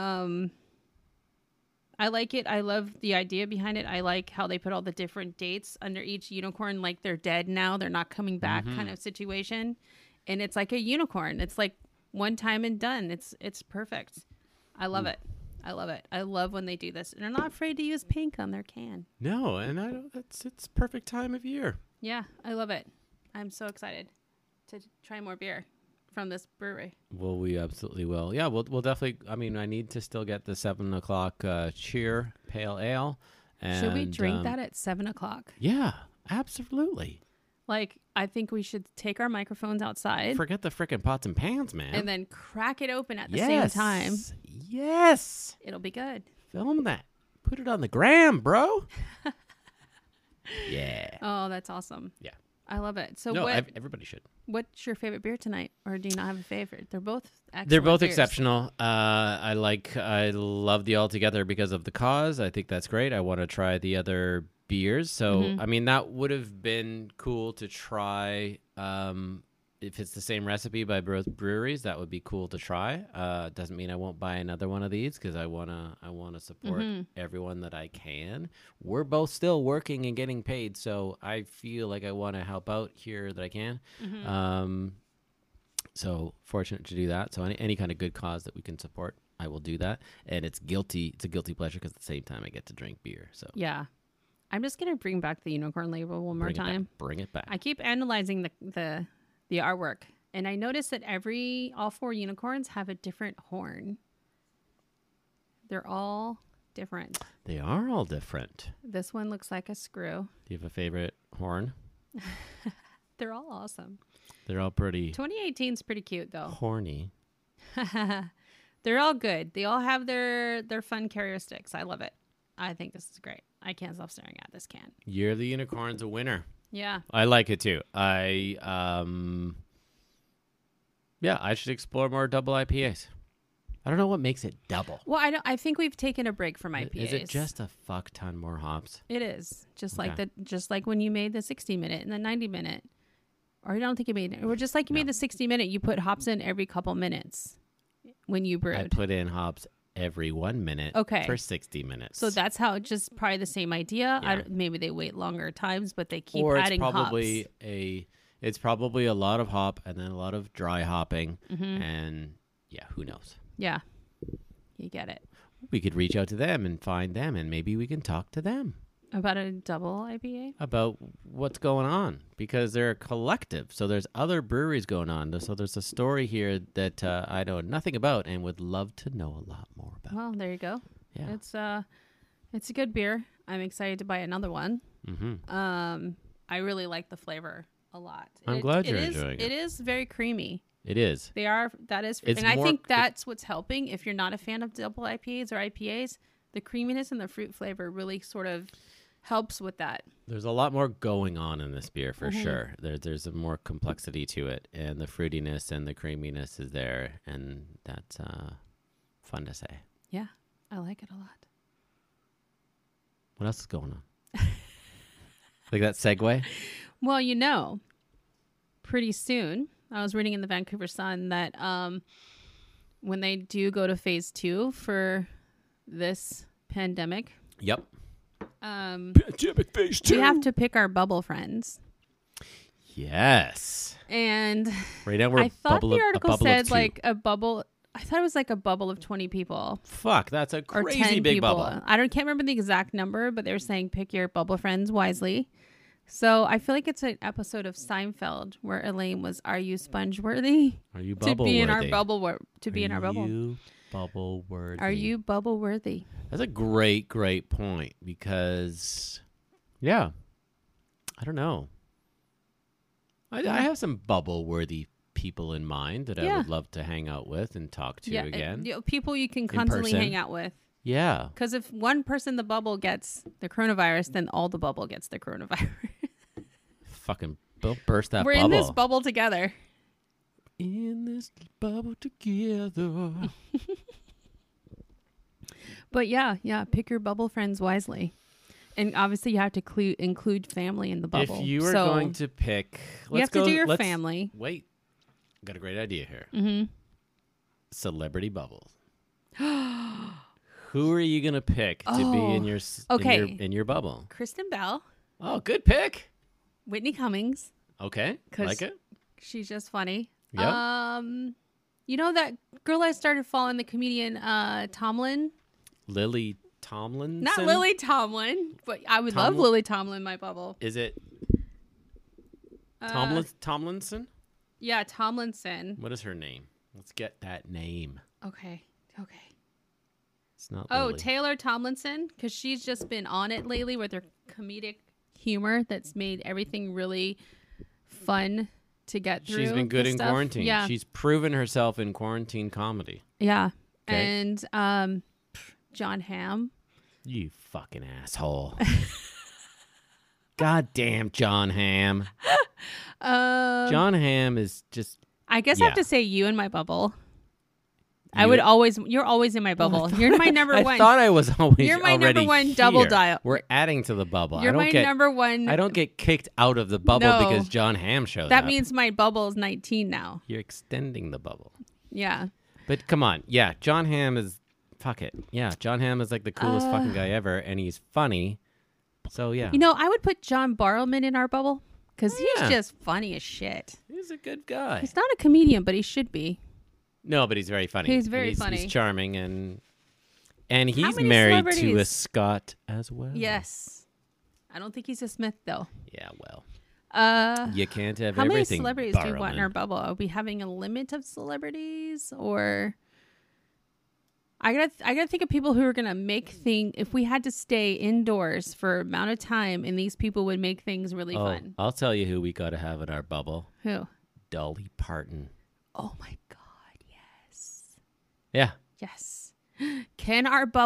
I like it. I love the idea behind it. I like how they put all the different dates under each unicorn, like they're dead now, they're not coming back kind of situation. And it's like a unicorn. It's like one time and done. It's perfect. I love it. I love it. I love when they do this. And they're not afraid to use pink on their can. No, and it's perfect time of year. Yeah, I love it. I'm so excited to try more beer from this brewery. Well, we absolutely will. Yeah, we'll definitely. I mean, I need to still get the 7 o'clock cheer pale ale. And, should we drink that at 7 o'clock? Yeah, absolutely. Like, I think we should take our microphones outside. Forget the frickin' pots and pans, man. And then crack it open at the same time. Yes. It'll be good. Film that. Put it on the gram, bro. Yeah. Oh, that's awesome. Yeah. I love it. So everybody should. What's your favorite beer tonight? Or do you not have a favorite? They're both excellent. They're both beers. exceptional. I love the All Together because of the cause. I think that's great. I want to try the other beers. So, I mean, that would have been cool to try. If it's the same recipe by both breweries, that would be cool to try. Doesn't mean I won't buy another one of these because I wanna support everyone that I can. We're both still working and getting paid, so I feel like I want to help out here that I can. So fortunate to do that. So any kind of good cause that we can support, I will do that. And it's a guilty pleasure because at the same time I get to drink beer. So yeah. I'm just gonna bring back the unicorn label one more time. Bring it back. I keep analyzing the artwork, and I noticed that all 4 unicorns have a different horn. They're all different. They are all different. This one looks like a screw. Do you have a favorite horn? They're all awesome. They're all pretty. 2018 is pretty cute, though. Horny. They're all good. They all have their fun characteristics. I love it. I think this is great. I can't stop staring at this can. Year of the Unicorn's a winner. Yeah. I like it too. I should explore more double IPAs. I don't know what makes it double. Well, I think we've taken a break from IPAs. Is it just a fuck ton more hops? It is. Just like when you made the 60-minute and the 90-minute. Or I don't think you made it. Or just like you made the 60-minute, you put hops in every couple minutes when you brewed. I put in hops every 1 minute for 60 minutes. So that's how just probably the same idea. Yeah. Maybe they wait longer times, but they keep or adding it's probably hops. It's probably a lot of hop and then a lot of dry hopping. And yeah, who knows? Yeah, you get it. We could reach out to them and find them, and maybe we can talk to them. About a double IPA? About what's going on, because they're a collective. So there's other breweries going on. So there's a story here that I know nothing about and would love to know a lot more about. Well, there you go. Yeah. It's a good beer. I'm excited to buy another one. Mm-hmm. I really like the flavor a lot. I'm glad you're enjoying it. It is very creamy. It is. They are. That is. And I think that's what's helping. If you're not a fan of double IPAs or IPAs, the creaminess and the fruit flavor really sort of helps with that. There's a lot more going on in this beer for sure. There's a more complexity to it, and the fruitiness and the creaminess is there, and that's fun to say. Yeah, I like it a lot. What else is going on? Like that segue? Well, pretty soon, I was reading in the Vancouver Sun that when they do go to phase 2 for this pandemic. Yep. Pandemic phase 2. We have to pick our bubble friends. Yes. And right now we're I thought the article said like a bubble. I thought it was like a bubble of 20 people. Fuck, that's a crazy big people. Bubble. Can't remember the exact number, but they were saying pick your bubble friends wisely. So I feel like it's an episode of Seinfeld where Elaine was, "Are you sponge worthy? Are you bubble to be worthy? in our bubble? To be in our bubble? Are you bubble worthy? Are you bubble worthy?" That's a great point because, yeah, I don't know. I have some bubble worthy people in mind that I would love to hang out with and talk to again. People you can constantly hang out with. Yeah. Because if one person in the bubble gets the coronavirus, then all the bubble gets the coronavirus. Fucking burst that We're bubble. We're in this bubble together. In this bubble together. But yeah, pick your bubble friends wisely. And obviously you have to include family in the bubble. If you are going to pick... You have to do your family. Wait. Got a great idea here. Mm-hmm. Celebrity bubbles. Who are you going to pick to be in your bubble? Kristen Bell. Oh, good pick. Whitney Cummings. Okay. Like it. She's just funny. Yeah. You know that girl I started following, the comedian Tomlin? Lily Tomlinson? Not Lily Tomlin, but I would love Lily Tomlin in my bubble. Is it Tomlinson? Yeah, Tomlinson. What is her name? Let's get that name. Okay. It's not Lily. Oh, Taylor Tomlinson, because she's just been on it lately with her comedic humor that's made everything really fun to get through. She's been good in quarantine. Yeah. She's proven herself in quarantine comedy. Yeah. Okay. And John Hamm. You fucking asshole. God damn John Hamm. John Hamm is just... I guess I have to say you in my bubble. You're always in my bubble. You're my number one. I thought I was always You're my number one here. Double dial. We're adding to the bubble. You're my number one. I don't get kicked out of the bubble because John Hamm shows up. That means my bubble is 19 now. You're extending the bubble. Yeah. But come on. Yeah, John Hamm is... Fuck it. Yeah, John Hamm is like the coolest fucking guy ever, and he's funny. So, yeah. I would put John Barrowman in our bubble because he's just funny as shit. He's a good guy. He's not a comedian, but he should be. No, but he's very funny. He's very funny. He's charming, and he's married to a Scott as well. Yes. I don't think he's a Smith, though. Yeah, well. You can't have everything. How many celebrities do you want in our bubble? Are we having a limit of celebrities, or... I gotta think of people who are gonna make things. If we had to stay indoors for amount of time, and these people would make things really fun. I'll tell you who we gotta have in our bubble. Who? Dolly Parton. Oh my God! Yes. Yeah. Yes. Can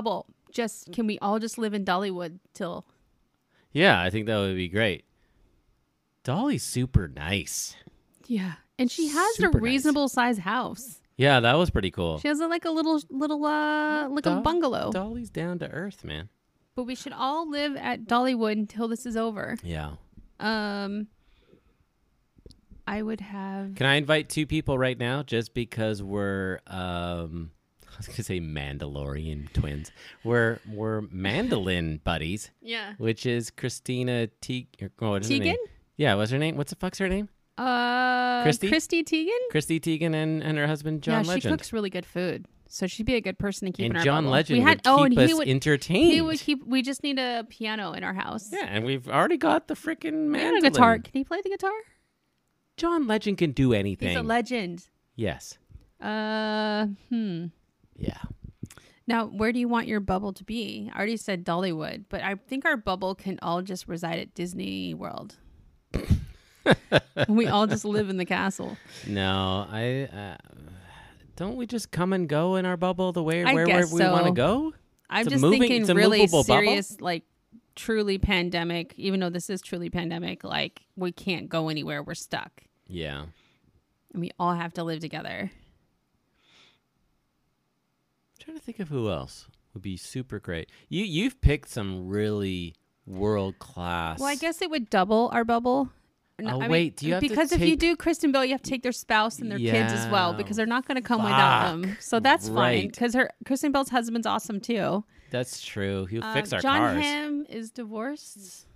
we all just live in Dollywood till? Yeah, I think that would be great. Dolly's super nice. Yeah, and she has a reasonable size house. Yeah, that was pretty cool. She has a little bungalow. Dolly's down to earth, man. But we should all live at Dollywood until this is over. Yeah. I would have... Can I invite 2 people right now just because we're I was going to say Mandalorian twins. We're mandolin buddies. Yeah. Which is Christina Teigen? Yeah, what's her name? What's the fuck's her name? Christy Teigen? Christy Teigen and her husband John Legend. Yeah, she cooks really good food. So she'd be a good person to keep in our John bubble. Legend would keep us entertained. We just need a piano in our house. Yeah, and we've already got the freaking mandolin. And a guitar. Can he play the guitar? John Legend can do anything. He's a legend. Yes. Yeah. Now, where do you want your bubble to be? I already said Dollywood, but I think our bubble can all just reside at Disney World. We all just live in the castle. No, don't we just come and go in our bubble the way where we want to go? I'm just thinking really serious, bubble? Like truly pandemic, even though this is truly pandemic, like we can't go anywhere. We're stuck. Yeah. And we all have to live together. I'm trying to think of who else would be super great. You've picked some really world class. Well, I guess it would double our bubble. No, wait, do you have because to if you do Kristen Bell, you have to take their spouse and their kids as well because they're not going to come without them. So that's fine because Kristen Bell's husband's awesome too. That's true. He'll fix our John cars. John Hamm is divorced.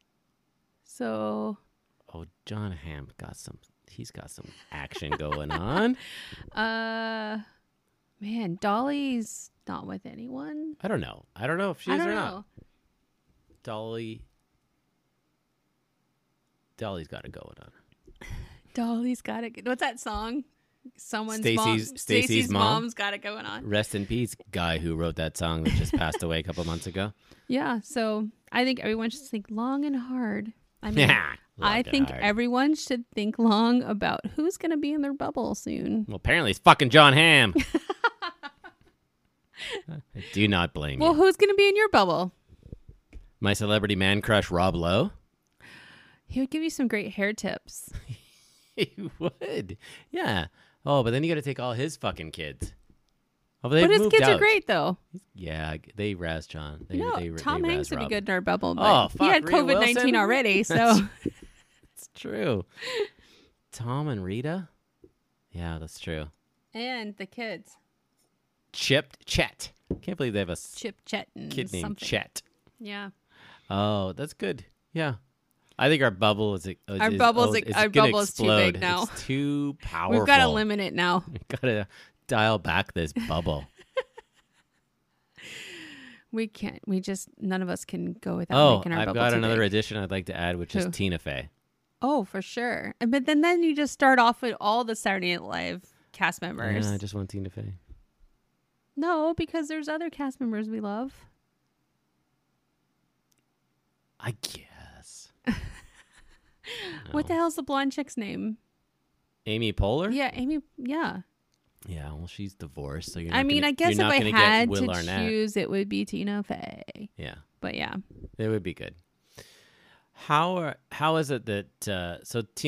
So. Oh, John Hamm he's got some action going on. Man, Dolly's not with anyone. I don't know if she is or not. Dolly's got it going on. Dolly's got it. What's that song? Stacy's mom's got it going on. Rest in peace, guy who wrote that song that just passed away a couple months ago. Yeah, so I think everyone should think long and hard. I mean, I think everyone should think long about who's going to be in their bubble soon. Well, apparently it's fucking John Hamm. I do not blame you. Well, who's going to be in your bubble? My celebrity man crush, Rob Lowe. He would give you some great hair tips. He would. Yeah. Oh, but then you got to take all his fucking kids. Oh, but his kids are great, though. Yeah, they razz John. Tom Hanks would be good in our bubble, but fuck, he had COVID-19 already, so. It's true. Tom and Rita? Yeah, that's true. And the kids. Chet. Can't believe they have a Chet and kid named something. Chet. Yeah. Oh, that's good. Yeah. I think our bubble is too big now. It's too powerful. We've got to limit it now. We've got to dial back this bubble. We can't. None of us can go without making our bubble. I've got too another big. addition I'd like to add, which is Tina Fey. Oh, for sure. But then you just start off with all the Saturday Night Live cast members. Yeah, I just want Tina Fey. No, because there's other cast members we love. I guess. What the hell's the blonde chick's name? Amy Poehler? Yeah, Amy. Yeah. Yeah, well, she's divorced, so I guess if I had to choose, it would be Tina Fey. Yeah. But yeah. It would be good. How is it that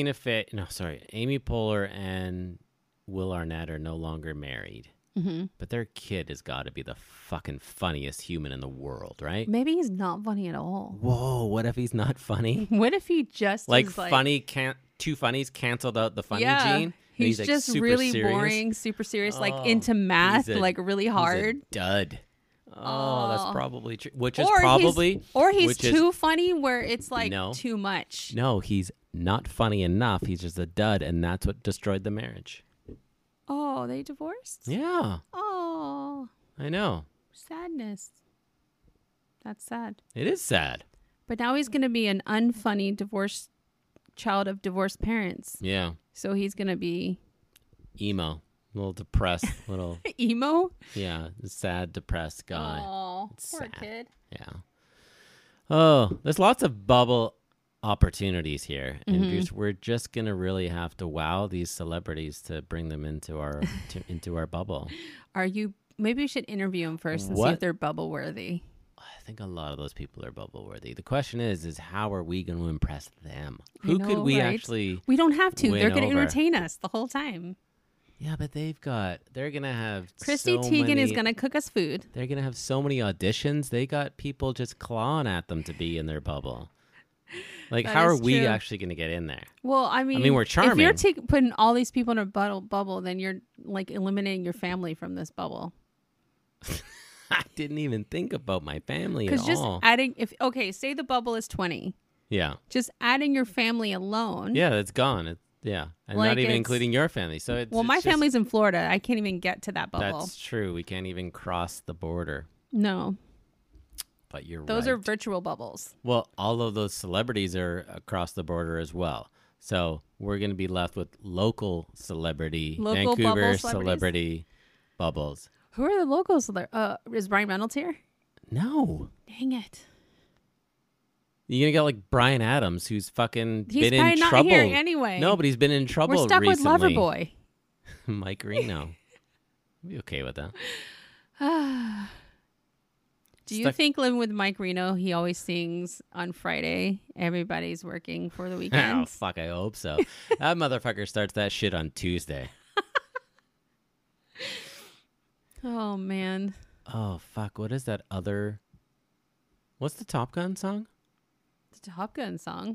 Amy Poehler and Will Arnett are no longer married? Mm-hmm. But their kid has got to be the fucking funniest human in the world, right? Maybe he's not funny at all. Whoa, what if he's not funny? What if he just is funny two funnies canceled out the funny gene? He's just really serious? Boring, super serious, into math, really hard. He's a dud. Oh, that's probably true. He's too funny where it's too much. No, he's not funny enough. He's just a dud, and that's what destroyed the marriage. Oh, they divorced? Yeah. Oh. I know. Sadness. That's sad. It is sad. But now he's going to be an unfunny child of divorced parents. Yeah. So he's going to be... emo. A little depressed. Little emo? Yeah. Sad, depressed guy. Oh, poor kid. Yeah. Oh, there's lots of bubble opportunities here, and we're just gonna really have to wow these celebrities to bring them into our into our bubble. Maybe we should interview them first and see if they're bubble worthy. I think a lot of those people are bubble worthy. The question is how are we going to impress them? Who could we actually? We don't have to. They're going to entertain us the whole time. Yeah, but they're going to have Chrissy Teigen is going to cook us food. They're going to have so many auditions. They got people just clawing at them to be in their bubble. How are we actually going to get in there? Well, I mean, we're charming. If you're putting all these people in a bubble, then you're eliminating your family from this bubble. I didn't even think about my family at all. Because just adding, say the bubble is 20. Yeah. Just adding your family alone. Yeah, it's gone. Yeah. And not even including your family. So my family's in Florida. I can't even get to that bubble. That's true. We can't even cross the border. No. But those are virtual bubbles. Well, all of those celebrities are across the border as well. So we're going to be left with local Vancouver celebrity bubbles. Who are the locals? Is Ryan Reynolds here? No. Dang it. You're gonna get like Bryan Adams, who's fucking he's been in not trouble. Here anyway. No, but he's been in trouble. We're stuck recently. with Loverboy. Mike Reno. I'd be okay with that. Do you think living with Mike Reno, he always sings on Friday? Everybody's working for the weekend. Oh fuck! I hope so. That motherfucker starts that shit on Tuesday. Oh man. Oh fuck! What is that other? What's the Top Gun song? The Top Gun song.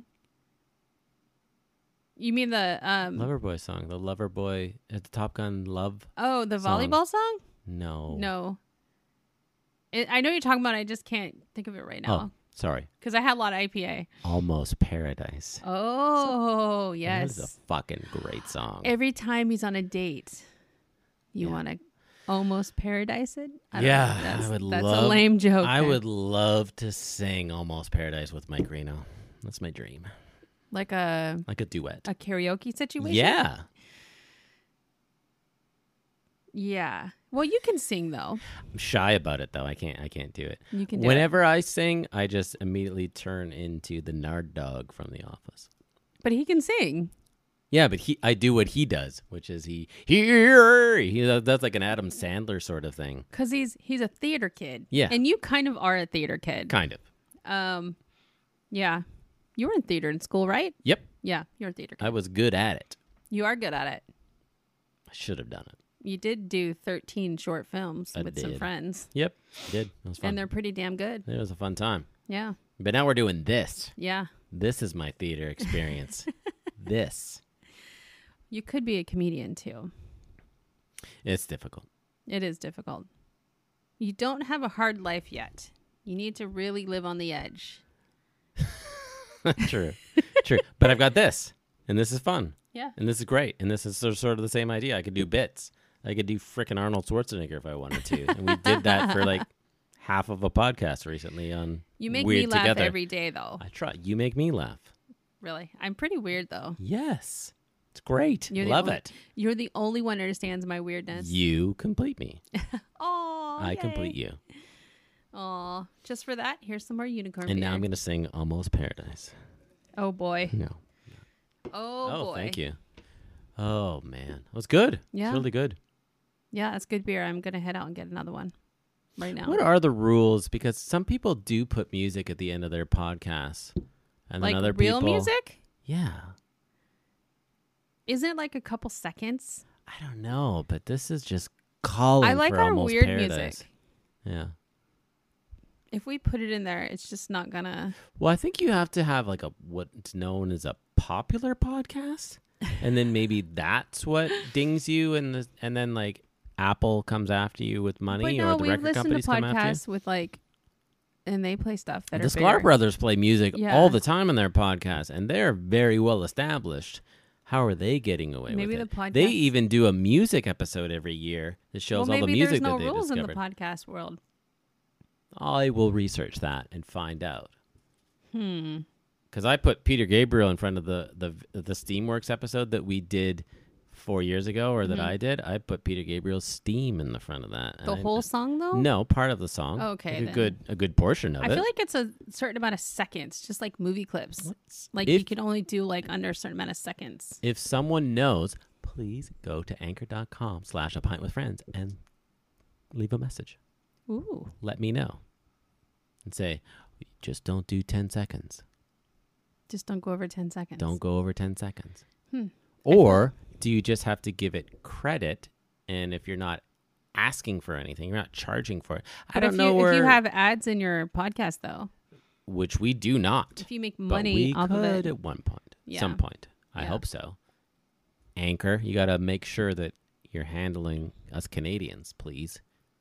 You mean the Loverboy song? The Loverboy at the Top Gun Love. Oh, the volleyball song? No. I know you're talking about. I just can't think of it right now. Oh, sorry. Because I had a lot of IPA. Almost Paradise. Oh, yes. That is a fucking great song. Every time he's on a date, you want to almost paradise it? That's a lame joke. I would love to sing Almost Paradise with Mike Reno. That's my dream. Like a duet. A karaoke situation? Yeah. Yeah. Well, you can sing though. I'm shy about it though. I can't do it. You can do Whenever I sing, I just immediately turn into the Nard Dog from The Office. But he can sing. Yeah, but I do what he does, which is he that's like an Adam Sandler sort of thing. Because he's a theater kid. Yeah. And you kind of are a theater kid. Kind of. Yeah. You were in theater in school, right? Yep. Yeah, you're a theater kid. I was good at it. You are good at it. I should have done it. You did do 13 short films with some friends. Yep, I did. It was fun. And they're pretty damn good. It was a fun time. Yeah. But now we're doing this. Yeah. This is my theater experience. This. You could be a comedian too. It's difficult. It is difficult. You don't have a hard life yet. You need to really live on the edge. True. But I've got this, and this is fun. Yeah. And this is great. And this is sort of the same idea. I could do bits. I could do frickin' Arnold Schwarzenegger if I wanted to. And we did that for like half of a podcast recently on You make Weird me laugh Together. every day, though. I try. You make me laugh. Really? I'm pretty weird, though. Yes. It's great. Love it. You're the only one who understands my weirdness. You complete me. Oh, I complete you. Oh, just for that, here's some more unicorn And beer. now I'm going to sing Almost Paradise. Oh, boy. No. Oh, boy. Thank you. Oh, man. It was good. Yeah. It's really good. Yeah, it's good beer. I'm going to head out and get another one right now. What are the rules? Because some people do put music at the end of their podcasts. And like then other real people, music? Yeah. Isn't it like a couple seconds? I don't know, but this is just calling I like for our Almost weird Paradise. music. Yeah. If we put it in there, it's just not gonna. Well, I think you have to have like what's known as a popular podcast, and then maybe that's what dings you, and then like Apple comes after you with money, or the record companies come after you. Podcasts with like, and they play stuff that the are Sklar bigger. Brothers play music all the time on their podcasts, and they're very well established. How are they getting away with it? Podcast... They even do a music episode every year that shows all the music that they discovered. Maybe there's no rules in the podcast world. I will research that and find out. Because I put Peter Gabriel in front of the Steamworks episode that we did 4 years ago, or that I did. I put Peter Gabriel's Steam in the front of that. The whole song, though? No, part of the song. Okay, like a good portion of it. I feel like it's a certain amount of seconds, just like movie clips. Like you can only do like under a certain amount of seconds. If someone knows, please go to anchor.com/apintwithfriends and leave a message. Ooh. Let me know. And say, just don't do 10 seconds. Just don't go over 10 seconds. Don't go over 10 seconds. Or do you just have to give it credit? And if you're not asking for anything, you're not charging for it. But I don't know if you have ads in your podcast, though. Which we do not. If you make money off of it. We could at one point. Yeah. Some point. I hope so. Anchor, you got to make sure that you're handling us Canadians, please.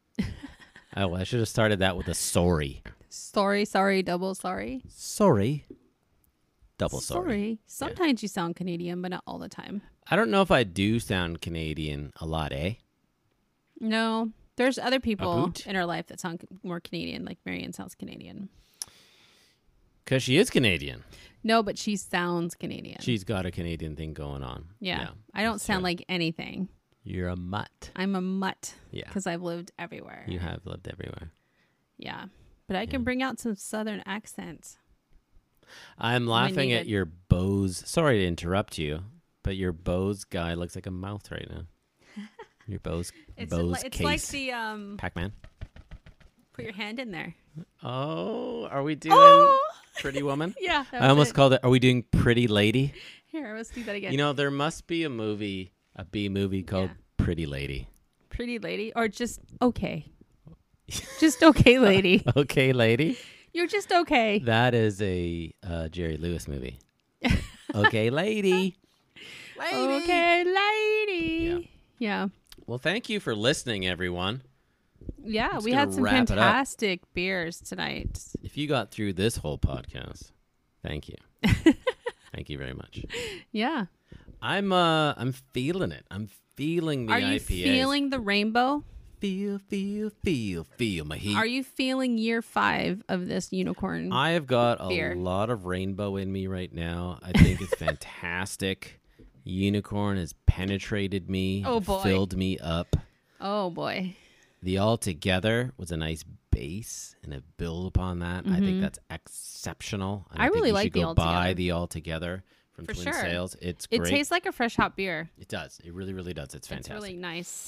Oh, I should have started that with a sorry. Sorry, double sorry. Sorry. Double sorry. Sometimes you sound Canadian, but not all the time. I don't know if I do sound Canadian a lot, eh? No. There's other people in our life that sound more Canadian, like Marian sounds Canadian. Because she is Canadian. No, but she sounds Canadian. She's got a Canadian thing going on. Yeah. I don't sound like anything. You're a mutt. I'm a mutt. Yeah. Because I've lived everywhere. You have lived everywhere. Yeah. But I can bring out some southern accents. I'm laughing at your Bose. Sorry to interrupt you, but your Bose guy looks like a mouth right now. Your Bose it's case. Like the Pac-Man. Put your hand in there. Oh, are we doing Pretty Woman? Yeah. I almost called it. Are we doing Pretty Lady? Here, let's do that again. You know, there must be a B movie called Pretty Lady. Pretty Lady, or just okay. Just okay, lady. Okay, lady. You're just okay. That is a Jerry Lewis movie. Okay, lady. Okay, lady. Yeah. Well, thank you for listening, everyone. Yeah, we had some fantastic beers tonight. If you got through this whole podcast, thank you. Thank you very much. Yeah. I'm feeling it. I'm feeling the IPAs. Are you feeling the rainbow? Feel my heat. Are you feeling year 5 of this unicorn? I have got a lot of rainbow in me right now. I think it's fantastic. Unicorn has penetrated me. Oh, boy. Filled me up. Oh, boy. The All Together was a nice base, and a build upon that. I think that's exceptional. I really like the All Together. Buy the All Together from Twin Sails. It's great. It tastes like a fresh hot beer. It does. It really, really does. It's fantastic. It's really nice.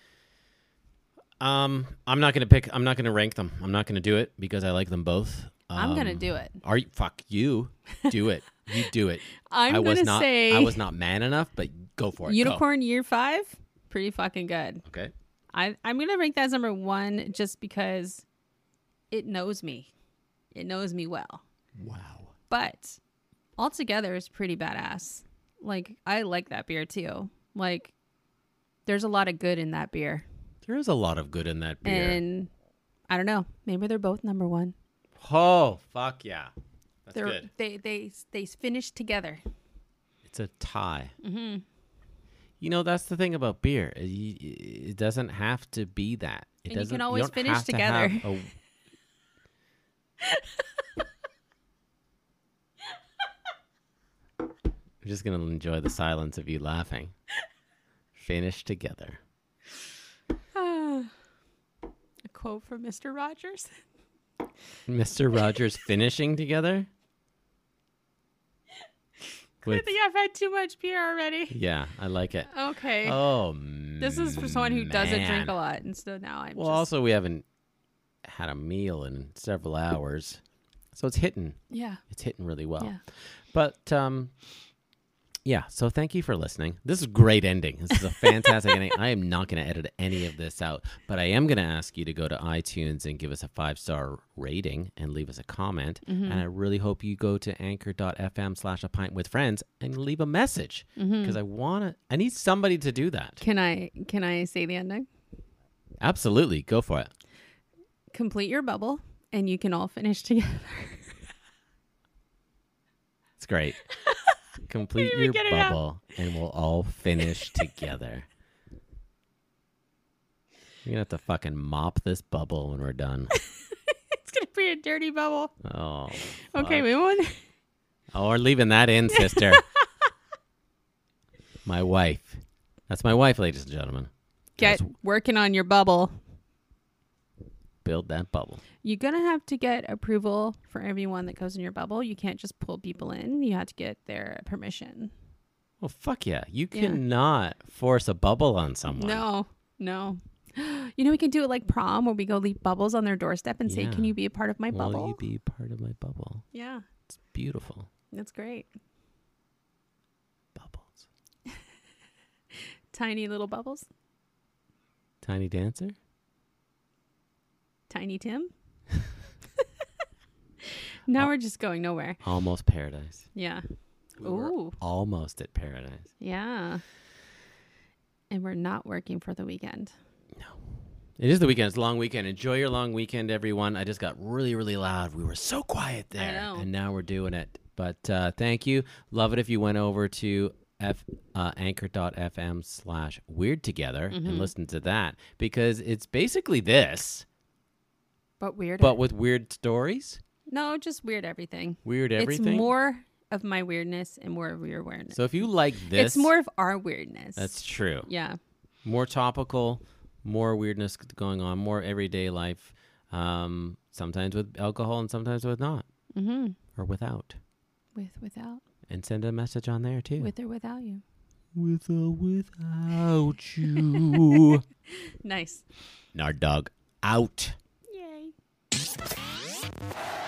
I'm not gonna rank them. I'm not gonna do it because I like them both. I'm gonna do it. Fuck you? Do it. You do it. I was not man enough, but go for it. Unicorn year 5, pretty fucking good. Okay. I'm gonna rank that as number 1 just because it knows me. It knows me well. Wow. But altogether is pretty badass. Like, I like that beer too. Like, there's a lot of good in that beer. There is a lot of good in that beer. And I don't know. Maybe they're both number 1. Oh, fuck yeah. That's good. They finished together. It's a tie. Mm-hmm. You know, that's the thing about beer. It doesn't have to be that. You can always finish together. I'm just going to enjoy the silence of you laughing. Finish together. A quote from Mr. Rogers. Mr. Rogers finishing together? I think I've had too much beer already. Yeah, I like it. Okay. Oh, this is for someone who doesn't drink a lot, and so now I'm. Well, also we haven't had a meal in several hours, so it's hitting. Yeah. It's hitting really well. Yeah. But yeah. So thank you for listening. This is a great ending. This is a fantastic ending. I am not going to edit any of this out, but I am going to ask you to go to iTunes and give us a 5-star rating and leave us a comment. Mm-hmm. And I really hope you go to anchor.fm/apintwithfriends and leave a message because I need somebody to do that. Can I say the ending? Absolutely. Go for it. Complete your bubble and you can all finish together. It's great. Complete your bubble and we'll all finish together. You're going to have to fucking mop this bubble when we're done. It's going to be a dirty bubble. Oh. Okay, we won't. Oh, we're leaving that in, sister. My wife. That's my wife, ladies and gentlemen. Get working on your bubble. Build that bubble. You're going to have to get approval for everyone that goes in your bubble. You can't just pull people in. You have to get their permission. Well, fuck yeah. You cannot force a bubble on someone. No. You know, we can do it like prom where we go leave bubbles on their doorstep and say, can you be a part of my bubble? Will you be part of my bubble? Yeah. It's beautiful. That's great. Bubbles. Tiny little bubbles. Tiny dancer. Tiny Tim. Now we're just going nowhere. Almost paradise. Yeah. We're almost at paradise. Yeah. And we're not working for the weekend. No. It is the weekend. It's a long weekend. Enjoy your long weekend, everyone. I just got really, really loud. We were so quiet there. I know. And now we're doing it. But thank you. Love it if you went over to anchor.fm/weirdtogether and listen to that. Because it's basically this. But weird. But with weird stories? No, just weird everything. Weird everything? It's more of my weirdness and more of your weirdness. So if you like this... It's more of our weirdness. That's true. Yeah. More topical, more weirdness going on, more everyday life. Sometimes with alcohol and sometimes with not. Or without. Without. And send a message on there too. With or without you. With or without you. Nice. Nard Dog out. Yay.